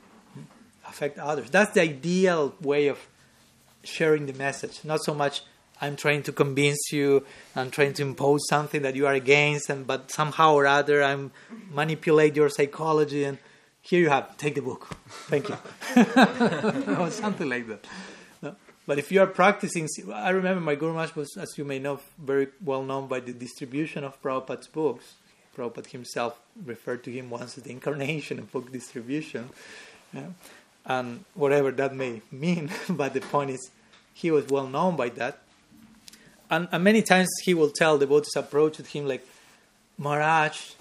affect others. That's the ideal way of sharing the message. Not so much I'm trying to convince you, I'm trying to impose something that you are against, but somehow or other I'm manipulate your psychology, and here you have, take the book. Thank you. Or something like that. No? But if you are practicing, I remember my Guru Maharaj was, as you may know, very well known by the distribution of Prabhupada's books. Prabhupada himself referred to him once as the incarnation of book distribution. Yeah? And whatever that may mean, but the point is, he was well known by that. And many times he will tell devotees approach with him like, Maharaj,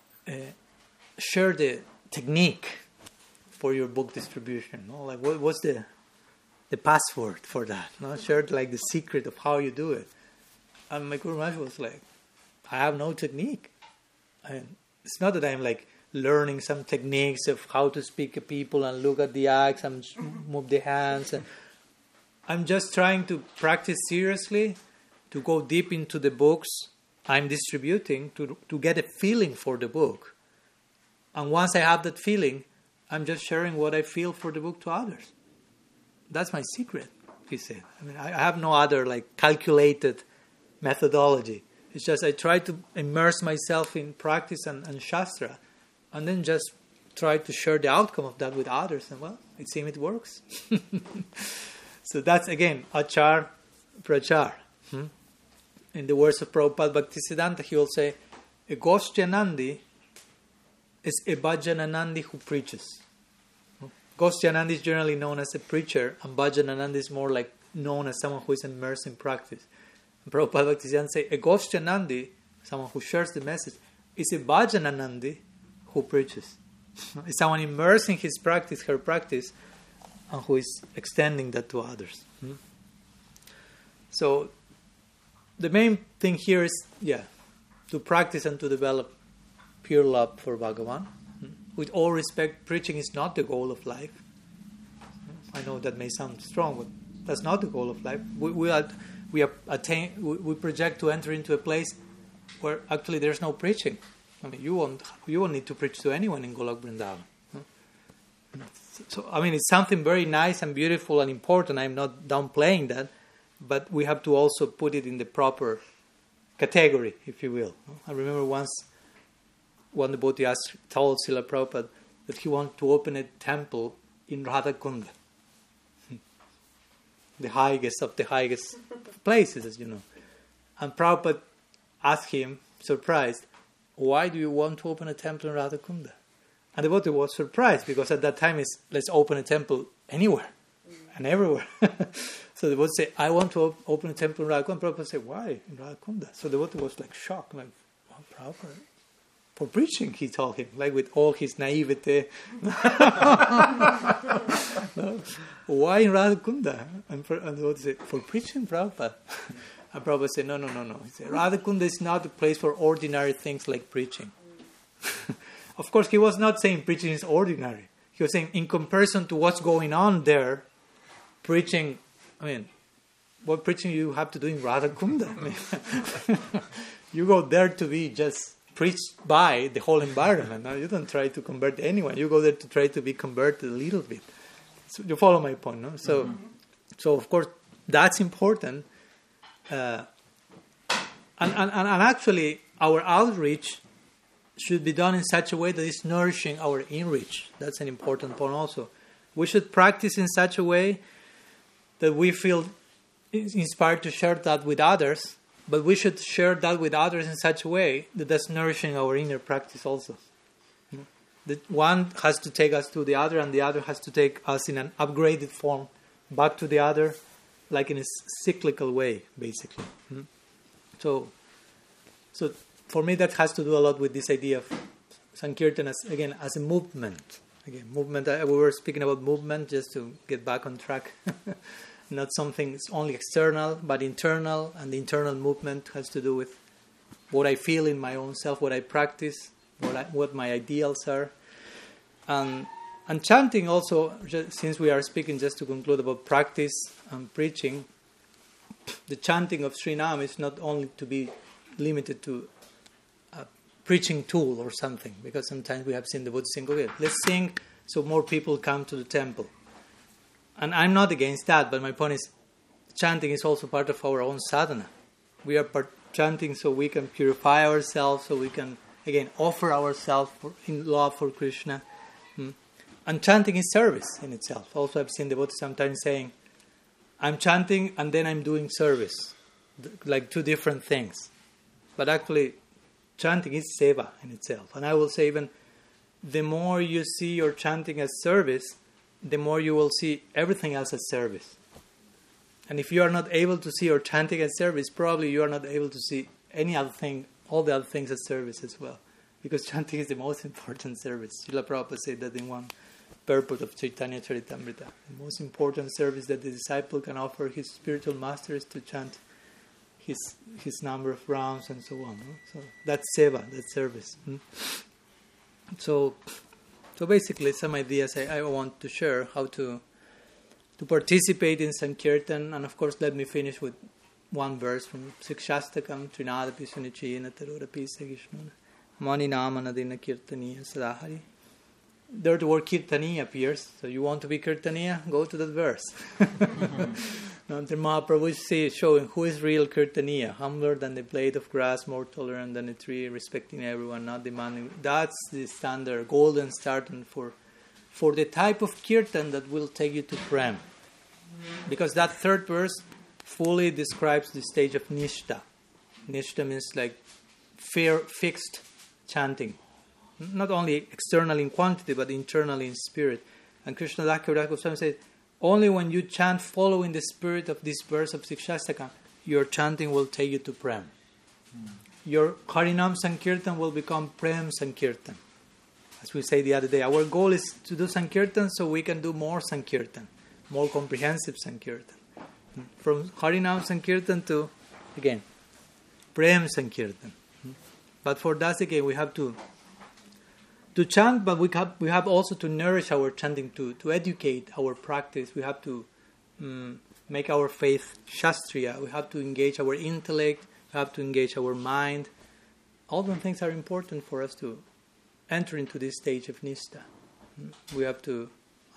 share the technique for your book distribution. No? Like, what's the password for that? No? Share like the secret of how you do it. And my Guru Maharaj was like, I have no technique. And it's not that I'm like learning some techniques of how to speak to people and look at the eyes and move the hands. I'm just trying to practice seriously, to go deep into the books I'm distributing, to get a feeling for the book. And once I have that feeling, I'm just sharing what I feel for the book to others. That's my secret, he said. I mean, I have no other calculated methodology. It's just I try to immerse myself in practice and Shastra, and then just try to share the outcome of that with others. And well, it seems it works. So that's again, achar, prachar. In the words of Prabhupada Bhaktisiddhanta, he will say, a Goshtyanandi is a Bhajananandi who preaches. Goshtyanandi is generally known as a preacher, and Bhajananandi is more like known as someone who is immersed in practice. And Prabhupada Bhaktisiddhanta say, a Goshtyanandi, someone who shares the message, is a Bhajananandi who preaches. It's someone immersed in his practice, her practice, and who is extending that to others. So, the main thing here is, to practice and to develop pure love for Bhagavan. With all respect, preaching is not the goal of life. I know that may sound strong, but that's not the goal of life. We project to enter into a place where actually there's no preaching. I mean, you won't need to preach to anyone in Golok Vrindavan. So, I mean, it's something very nice and beautiful and important. I'm not downplaying that, but we have to also put it in the proper category, if you will. I remember once one devotee told Srila Prabhupada that he wanted to open a temple in Radhakunda, the highest of the highest places, as you know. And Prabhupada asked him, surprised, why do you want to open a temple in Radhakunda? And the devotee was surprised, because at that time it's, let's open a temple anywhere and everywhere. So the devotee said, I want to open a temple in Radhakunda. Prabhupada said, why in Radhakunda? So the devotee was shocked, well, Prabhupada, for preaching, he told him, with all his naivete. Why in Radhakunda? And the devotee said, for preaching, Prabhupada. And Prabhupada said, no. He said, Radhakunda is not a place for ordinary things like preaching. Of course, he was not saying preaching is ordinary. He was saying, in comparison to what's going on there, preaching, what preaching you have to do in Radhakunda? You go there to be just preached by the whole environment. Now, you don't try to convert anyone. You go there to try to be converted a little bit. So you follow my point, no? So of course, that's important. And actually, our outreach should be done in such a way that it's nourishing our in-reach. That's an important point also. We should practice in such a way that we feel inspired to share that with others, but we should share that with others in such a way that that's nourishing our inner practice also. That one has to take us to the other, and the other has to take us in an upgraded form back to the other, like in a cyclical way, basically. So for me, that has to do a lot with this idea of Sankirtan as a movement. Again, movement. We were speaking about movement just to get back on track. Not something that's only external, but internal. And the internal movement has to do with what I feel in my own self, what I practice, what my ideals are. And chanting also, since we are speaking just to conclude about practice and preaching, the chanting of Srinam is not only to be limited to a preaching tool or something, because sometimes we have seen the Buddha saying, okay, let's sing so more people come to the temple. And I'm not against that, but my point is, chanting is also part of our own sadhana. We are chanting so we can purify ourselves, so we can, again, offer ourselves in love for Krishna. And chanting is service in itself. Also, I've seen devotees sometimes saying, I'm chanting and then I'm doing service, like two different things. But actually, chanting is seva in itself. And I will say even, the more you see your chanting as service, the more you will see everything else as service. And if you are not able to see your chanting as service, probably you are not able to see any other thing, all the other things as service as well. Because chanting is the most important service. Srila Prabhupada said that in one purport of Chaitanya Charitamrita. The most important service that the disciple can offer his spiritual master is to chant his number of rounds and so on. No? So that's seva, that's service. So basically some ideas I want to share how to to participate in Sankirtan. And of course, let me finish with one verse from Sikshastakam, Trinadapi Sunichena Tarurapi Sagishnuna Mani Namanadina Kirtaniya Sadahari. There the word Kirtaniya appears, so you want to be Kirtaniya? Go to that verse. Now, the Mahaprabhu is showing who is real Kirtaniya, humbler than the blade of grass, more tolerant than a tree, respecting everyone, not demanding. That's the standard, golden standard for the type of Kirtan that will take you to Prem. Because that third verse fully describes the stage of Nishta. Nishta means like fixed chanting. Not only externally in quantity, but internally in spirit. And Krishna Daksha Goswami says, only when you chant following the spirit of this verse of Sikshastakam, your chanting will take you to Prem. Your Harinam Sankirtan will become Prem Sankirtan. As we said the other day, our goal is to do Sankirtan so we can do more Sankirtan, more comprehensive Sankirtan. From Harinam Sankirtan to, again, Prem Sankirtan. But for that, again, we have to chant, but we have also to nourish our chanting, to educate our practice. We have to make our faith shastriya. We have to engage our intellect. We have to engage our mind. All those things are important for us to enter into this stage of nishta. We have to,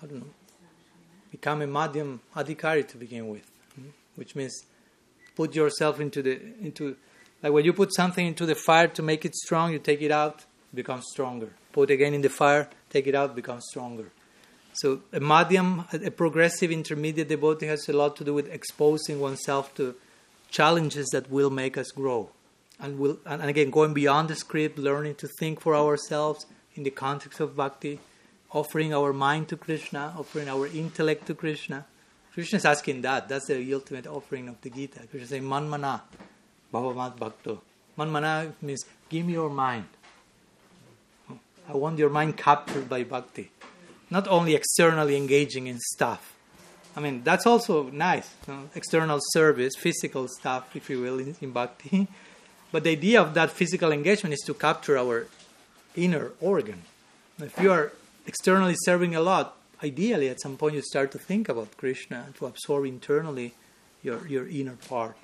become a madhyam adhikari to begin with, which means put yourself into like when you put something into the fire to make it strong, you take it out, it becomes stronger. Put again in the fire, take it out, becomes stronger. So a madhyam, a progressive intermediate devotee has a lot to do with exposing oneself to challenges that will make us grow. And again, going beyond the script, learning to think for ourselves in the context of bhakti, offering our mind to Krishna, offering our intellect to Krishna. Krishna is asking that. That's the ultimate offering of the Gita. Krishna is saying, Manmana, Bhavamat Bhakto. Manmana means, give me your mind. I want your mind captured by bhakti. Not only externally engaging in stuff. I mean, that's also nice. External service, physical stuff, if you will, in bhakti. But the idea of that physical engagement is to capture our inner organ. If you are externally serving a lot, ideally at some point you start to think about Krishna and to absorb internally your inner part.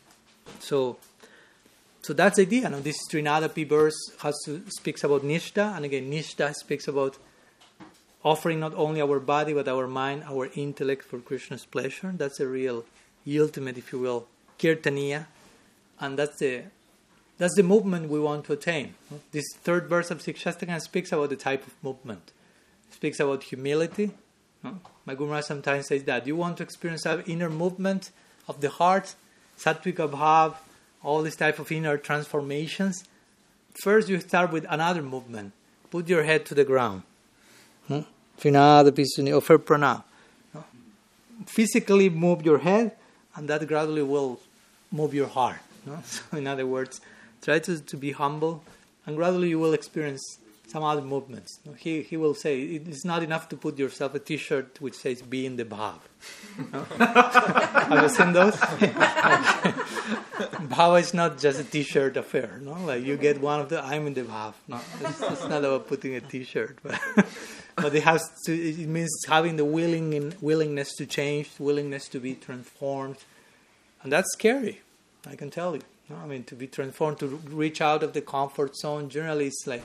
So that's the idea. This Trinadapi verse speaks about Nishta, and again, Nishta speaks about offering not only our body, but our mind, our intellect for Krishna's pleasure. That's a real ultimate, if you will, Kirtaniya, and that's the movement we want to attain. This third verse of Sikshastakam speaks about the type of movement. It speaks about humility. My Guru Maharaj sometimes says that. You want to experience an inner movement of the heart, Sattvika Bhav, all this type of inner transformations. First you start with another movement. Put your head to the ground. Finada Pisuni, offer pranam. Physically move your head, and that gradually will move your heart. So in other words, try to be humble, and gradually you will experience some other movements. He will say, it's not enough to put yourself a t-shirt which says, be in the bhav. Have you seen those? Bhava is not just a t-shirt affair. Like you get one of the, I'm in the bhav. No, it's not about putting a t-shirt. But it means having the willingness to change, willingness to be transformed. And that's scary, I can tell you. To be transformed, to reach out of the comfort zone, generally it's like,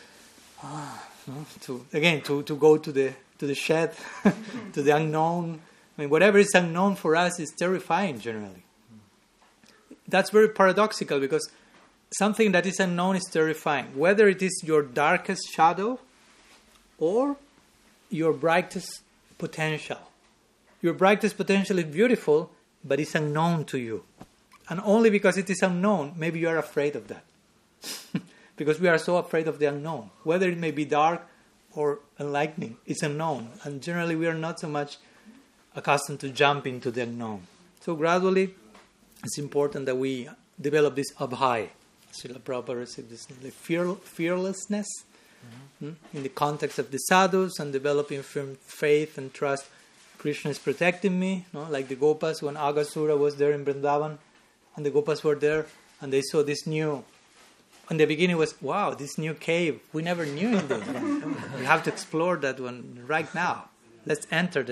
to go to the shed, to the unknown. Whatever is unknown for us is terrifying generally. That's very paradoxical, because something that is unknown is terrifying. Whether it is your darkest shadow or your brightest potential. Your brightest potential is beautiful, but it's unknown to you. And only because it is unknown, maybe you are afraid of that. Because we are so afraid of the unknown. Whether it may be dark or enlightening, it's unknown. And generally we are not so much accustomed to jump into the unknown. So gradually, it's important that we develop this abhay. Srila Prabhupada said this, fearlessness in the context of the sadhus, and developing firm faith and trust. Krishna is protecting me, like the Gopas when Agasura was there in Vrindavan, and the Gopas were there, and they saw this new. In the beginning was, wow, this new cave. We never knew in this one. We have to explore that one right now. Let's enter there.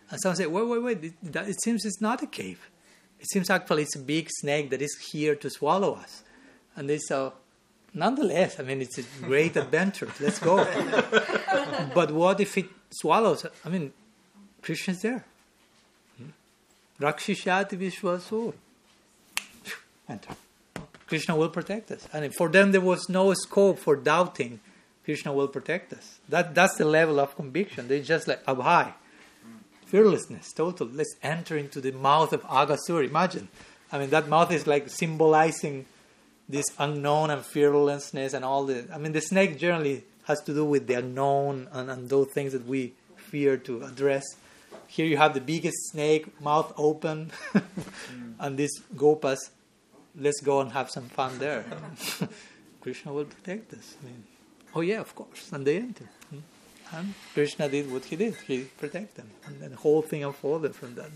And someone said, wait, it seems it's not a cave. It seems actually it's a big snake that is here to swallow us. And they say, nonetheless, I mean, it's a great adventure. Let's go. But what if it swallows? I mean, Krishna's there. Rakshishati Vishwasur. Enter. Krishna will protect us. And for them, there was no scope for doubting Krishna will protect us. That's the level of conviction. They just like abhai. Fearlessness, total. Let's enter into the mouth of Aghasur. Imagine. I mean, that mouth is like symbolizing this unknown and fearlessness and all the... I mean, the snake generally has to do with the unknown and those things that we fear to address. Here you have the biggest snake, mouth open, and these gopas. Let's go and have some fun there. Krishna will protect us. I mean, oh yeah, of course. And they enter. And Krishna did what he did. He protected them. And then the whole thing unfolded from that.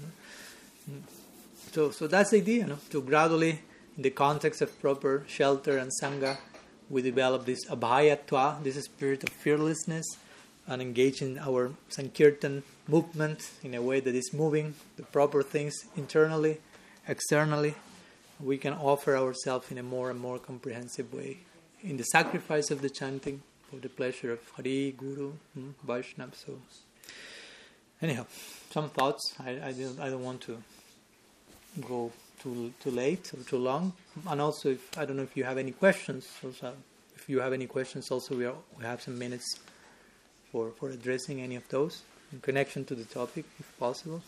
So that's the idea, to gradually, in the context of proper shelter and sangha, we develop this abhayatva, this spirit of fearlessness, and engage in our sankirtan movement in a way that is moving the proper things internally, externally. We can offer ourselves in a more and more comprehensive way in the sacrifice of the chanting for the pleasure of Hari, Guru, Vaishnava. So, anyhow, some thoughts. I don't want to go too late or too long. And also, I don't know if you have any questions. Also, if you have any questions, also we have some minutes for addressing any of those in connection to the topic, if possible.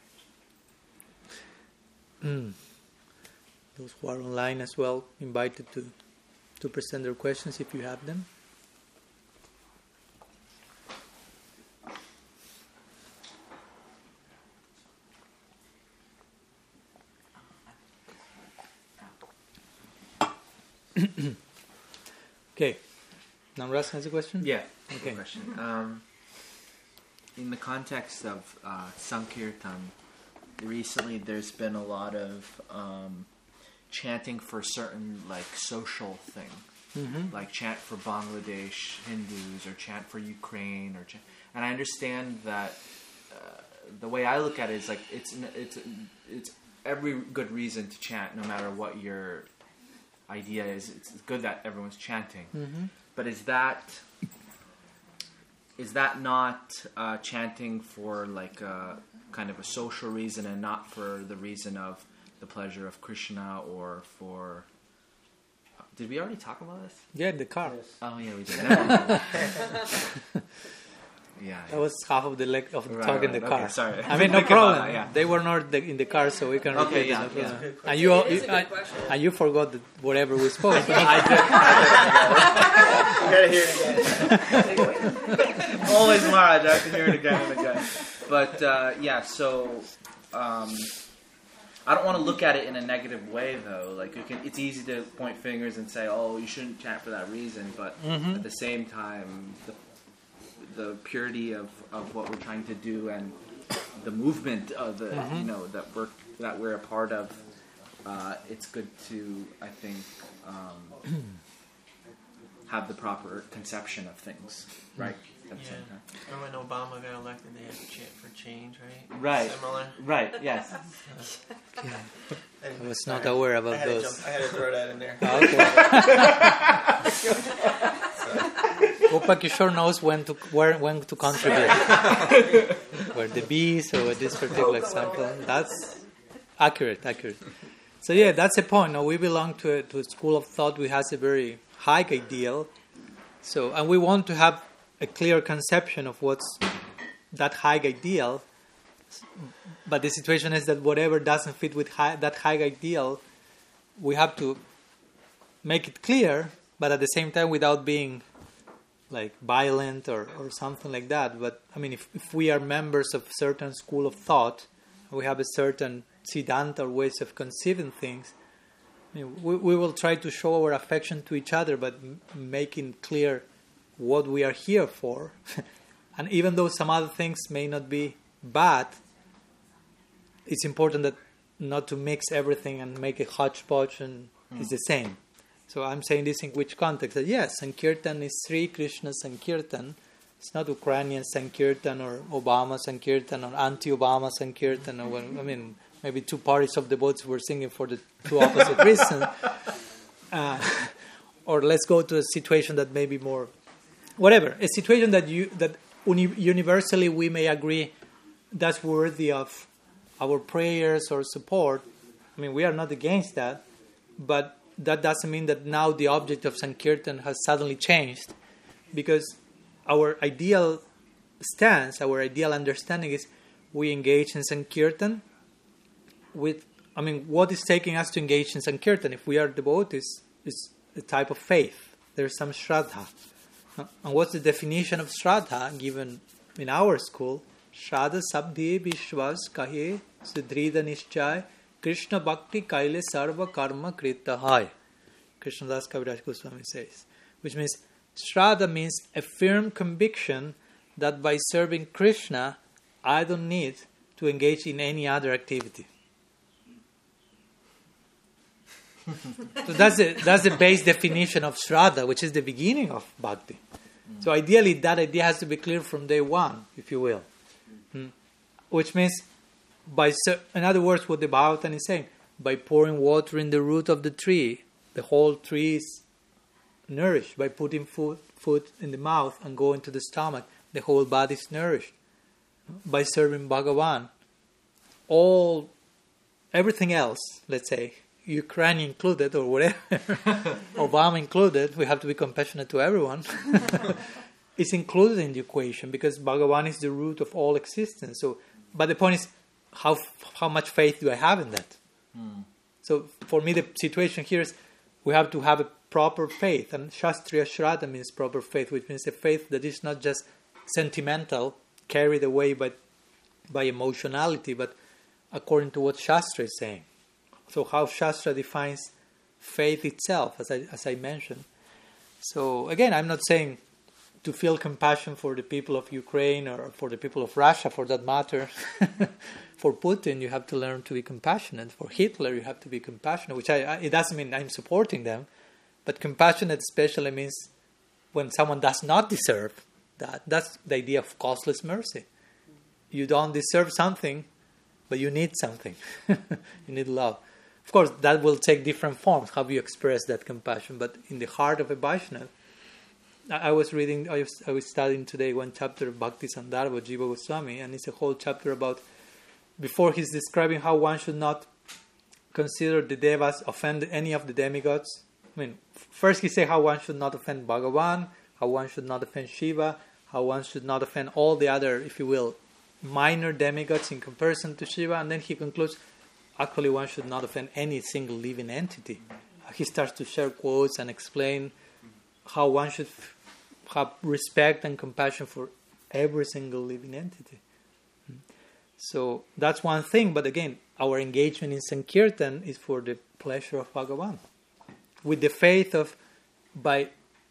Those who are online as well, invited to present their questions if you have them. Okay. Namras has a question? Yeah. Okay. Question. In the context of Sankirtan, recently there's been a lot of chanting for certain social thing, like chant for Bangladesh Hindus or chant for Ukraine and I understand that the way I look at it is it's every good reason to chant, no matter what your idea is. It's good that everyone's chanting, but is that not chanting for kind of a social reason and not for the reason of the pleasure of Krishna or for... Did we already talk about this? Yeah, in the car. Yes. Oh yeah, we did. Yeah. That was half of the talk in the car. Okay, sorry. I mean, no problem. That, yeah. They were not in the car, so we can repeat yeah, it. yeah. And you forgot whatever we spoke. I You gotta hear it again. did. Always Maharaj, I have to hear it again and again. But so I don't want to look at it in a negative way, though. It's easy to point fingers and say, "Oh, you shouldn't chant for that reason," but at the same time, the purity of what we're trying to do and the movement of the that we're a part of, it's good to, I think, have the proper conception of things, right? At the same time. And when Obama got elected, they had to chant for change, right? Right. Similar. Right. Yes. I was not aware about those. I had to throw that in there. Gopa Kishore knows when to contribute. Where the bees or this particular example. That's accurate. So yeah, that's the point. Now, we belong to a school of thought which has a very high ideal. So, and we want to have a clear conception of what's that high ideal. But the situation is that whatever doesn't fit with that high ideal, we have to make it clear, but at the same time without being violent or something like that. But I mean, if we are members of certain school of thought, we have a certain siddhanta or ways of conceiving things, I mean, we will try to show our affection to each other, but making clear what we are here for. And even though some other things may not be bad, it's important that not to mix everything and make a hodgepodge and it's the same. So I'm saying this in which context? That yes, Sankirtan is Sri Krishna Sankirtan, It's not Ukrainian Sankirtan or Obama Sankirtan or anti-Obama Sankirtan. Or, maybe two parties of devotees were singing for the two opposite reasons. Or let's go to a situation that may be more, whatever, a situation that universally we may agree that's worthy of our prayers or support. We are not against that, but that doesn't mean that now the object of Sankirtan has suddenly changed, because our ideal stance, our ideal understanding is we engage in Sankirtan with, what is taking us to engage in Sankirtan? If we are devotees, is a type of faith. There's some Shraddha. And what's the definition of Shraddha given in our school? Shraddha Sabdhi Vishwas Kahe Siddhrida Nishchay Krishna Bhakti Kaile Sarva Karma Krita Hai. Krishnadas Kaviraj Goswami says. Which means, Shraddha means a firm conviction that by serving Krishna, I don't need to engage in any other activity. So that's the base definition of Shraddha, which is the beginning of Bhakti. So ideally, that idea has to be clear from day one, if you will. Which means, in other words, what the Bhagavatam is saying, by pouring water in the root of the tree, the whole tree is nourished. By putting food in the mouth and going to the stomach, the whole body is nourished. By serving Bhagavan, everything else, let's say, Ukraine included or whatever, Obama included, we have to be compassionate to everyone. It's included in the equation because Bhagavan is the root of all existence. So, but the point is, how much faith do I have in that? So for me, the situation here is we have to have a proper faith, and Shastriya Shraddha means proper faith, which means a faith that is not just sentimental, carried away by emotionality, but according to what Shastra is saying. So how Shastra defines faith itself, as I mentioned. So again, I'm not saying to feel compassion for the people of Ukraine or for the people of Russia, for that matter. For Putin, you have to learn to be compassionate. For Hitler, you have to be compassionate, which it doesn't mean I'm supporting them, but compassionate especially means when someone does not deserve that. That's the idea of causeless mercy. You don't deserve something, but you need something. You need love. Of course, that will take different forms, how you express that compassion. But in the heart of a Vaishnava, I was studying today one chapter of Bhakti Sandarbha, Jiva Goswami, and it's a whole chapter about, before he's describing how one should not consider the devas, offend any of the demigods. First he says how one should not offend Bhagavan, how one should not offend Shiva, how one should not offend all the other, if you will, minor demigods in comparison to Shiva, and then he concludes, actually one should not offend any single living entity. He starts to share quotes and explain how one should have respect and compassion for every single living entity. So that's one thing, but again, our engagement in Sankirtan is for the pleasure of Bhagavan. With the faith of, by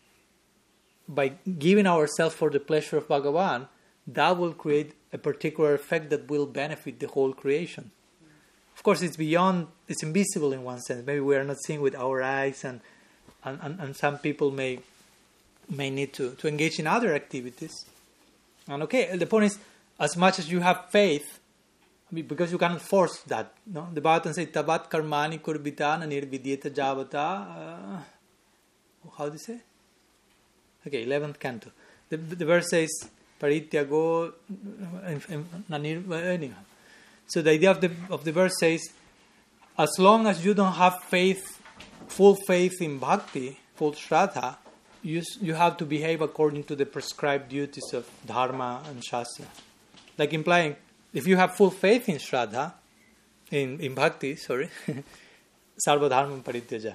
giving ourselves for the pleasure of Bhagavan, that will create a particular effect that will benefit the whole creation. Of course, it's invisible in one sense. Maybe we are not seeing with our eyes, and some people may need to engage in other activities. And okay, the point is, as much as you have faith, because you cannot force that. No? The Bhagavatam says, Tabat karmani kurbita na nirvidyeta javata. How do you say? Okay, 11th canto. The verse says, Parityago. So the idea of the verse says, as long as you don't have faith, full faith in bhakti, full shraddha, you have to behave according to the prescribed duties of dharma and shastra. Like implying, if you have full faith in shraddha, in bhakti, sarva dharma parityaja.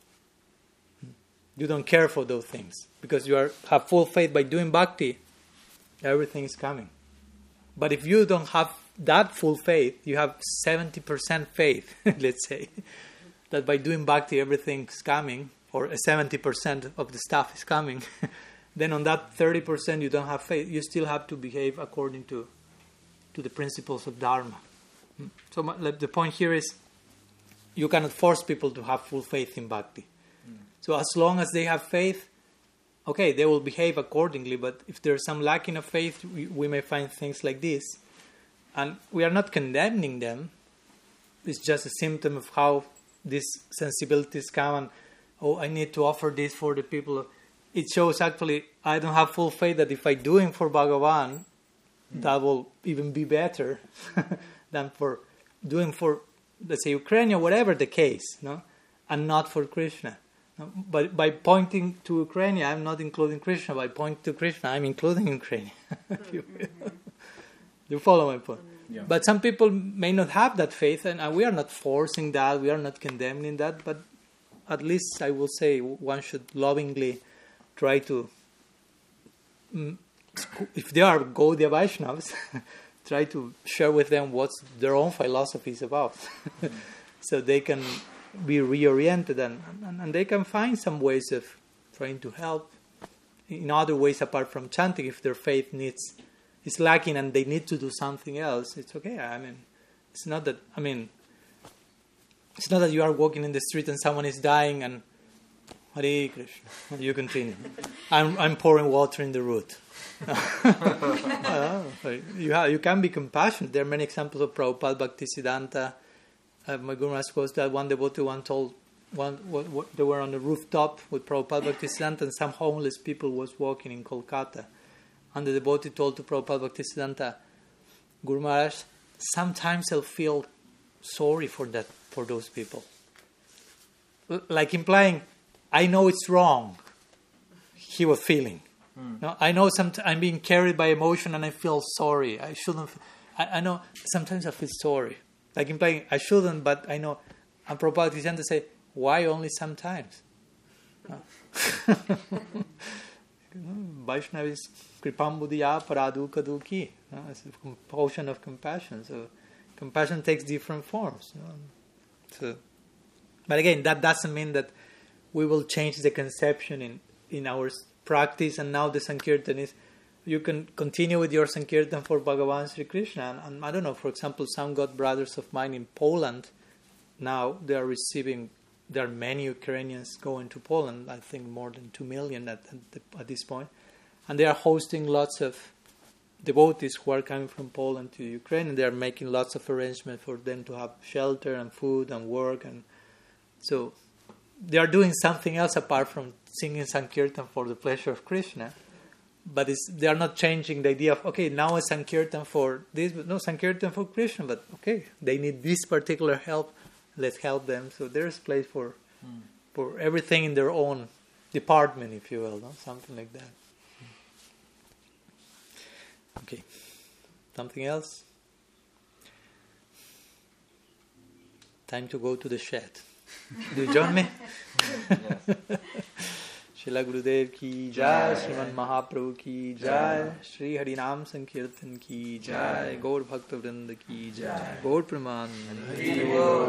You don't care for those things because you have full faith. By doing bhakti, everything is coming. But if you don't have that full faith, you have 70% faith, let's say, that by doing bhakti everything's coming, or 70% of the stuff is coming, then on that 30% you don't have faith. You still have to behave according to the principles of dharma. So the point here is, you cannot force people to have full faith in bhakti. So as long as they have faith, okay, they will behave accordingly, but if there's some lacking of faith, we may find things like this. And we are not condemning them. It's just a symptom of how these sensibilities come and, oh, I need to offer this for the people. It shows actually I don't have full faith that if I do it for Bhagavan, that will even be better than for doing for, let's say, Ukraine or whatever the case, no? And not for Krishna. No? But by pointing to Ukraine, I'm not including Krishna. By pointing to Krishna, I'm including Ukraine. You follow my point? Yeah. But some people may not have that faith, and we are not forcing that, we are not condemning that, but at least I will say one should lovingly try to, if they are Gaudiya Vaishnavas, try to share with them what their own philosophy is about. So they can be reoriented and they can find some ways of trying to help in other ways apart from chanting. If their faith is lacking and they need to do something else, it's okay. I mean, it's not that you are walking in the street and someone is dying and Hare Krishna, and you continue. I'm pouring water in the root. You can be compassionate. There are many examples of Prabhupada Bhaktisiddhanta. My Guru Maharaj was that one devotee told they were on the rooftop with Prabhupada Bhaktisiddhanta, and some homeless people was walking in Kolkata. And the devotee told to Prabhupada Bhaktisiddhanta, Guru Maharaj, sometimes I'll feel sorry for those people. Like implying, I know it's wrong. He was feeling. No, I know I'm being carried by emotion and I feel sorry. I shouldn't. I know sometimes I feel sorry. Like implying, I shouldn't, but I know. And Prabhupada Bhaktisiddhanta say, why only sometimes? No. Vaishnavis kripam buddhiya paraduka duki. It's a compulsion of compassion. So compassion takes different forms. So, but again, that doesn't mean that we will change the conception in our practice. And now the Sankirtan is, you can continue with your Sankirtan for Bhagavan Sri Krishna. And I don't know, for example, some God brothers of mine in Poland, now they are receiving, there are many Ukrainians going to Poland, I think more than 2 million at this point. And they are hosting lots of devotees who are coming from Poland to Ukraine, and they are making lots of arrangements for them to have shelter and food and work. And so they are doing something else apart from singing Sankirtan for the pleasure of Krishna. But they are not changing the idea of, okay, now a Sankirtan for this, but no Sankirtan for Krishna. But okay, they need this particular help. Let's help them. So there's place for everything in their own department, if you will, no? Something like that. Okay. Something else? Time to go to the shed. Do you join me? Yes. Srila Gurudev ki jai, Sriman Mahaprabhu ki jai, Shri Harinam Sankirtan ki jai, Gaur Bhakta Vrinda ki jai, Gaur Praman.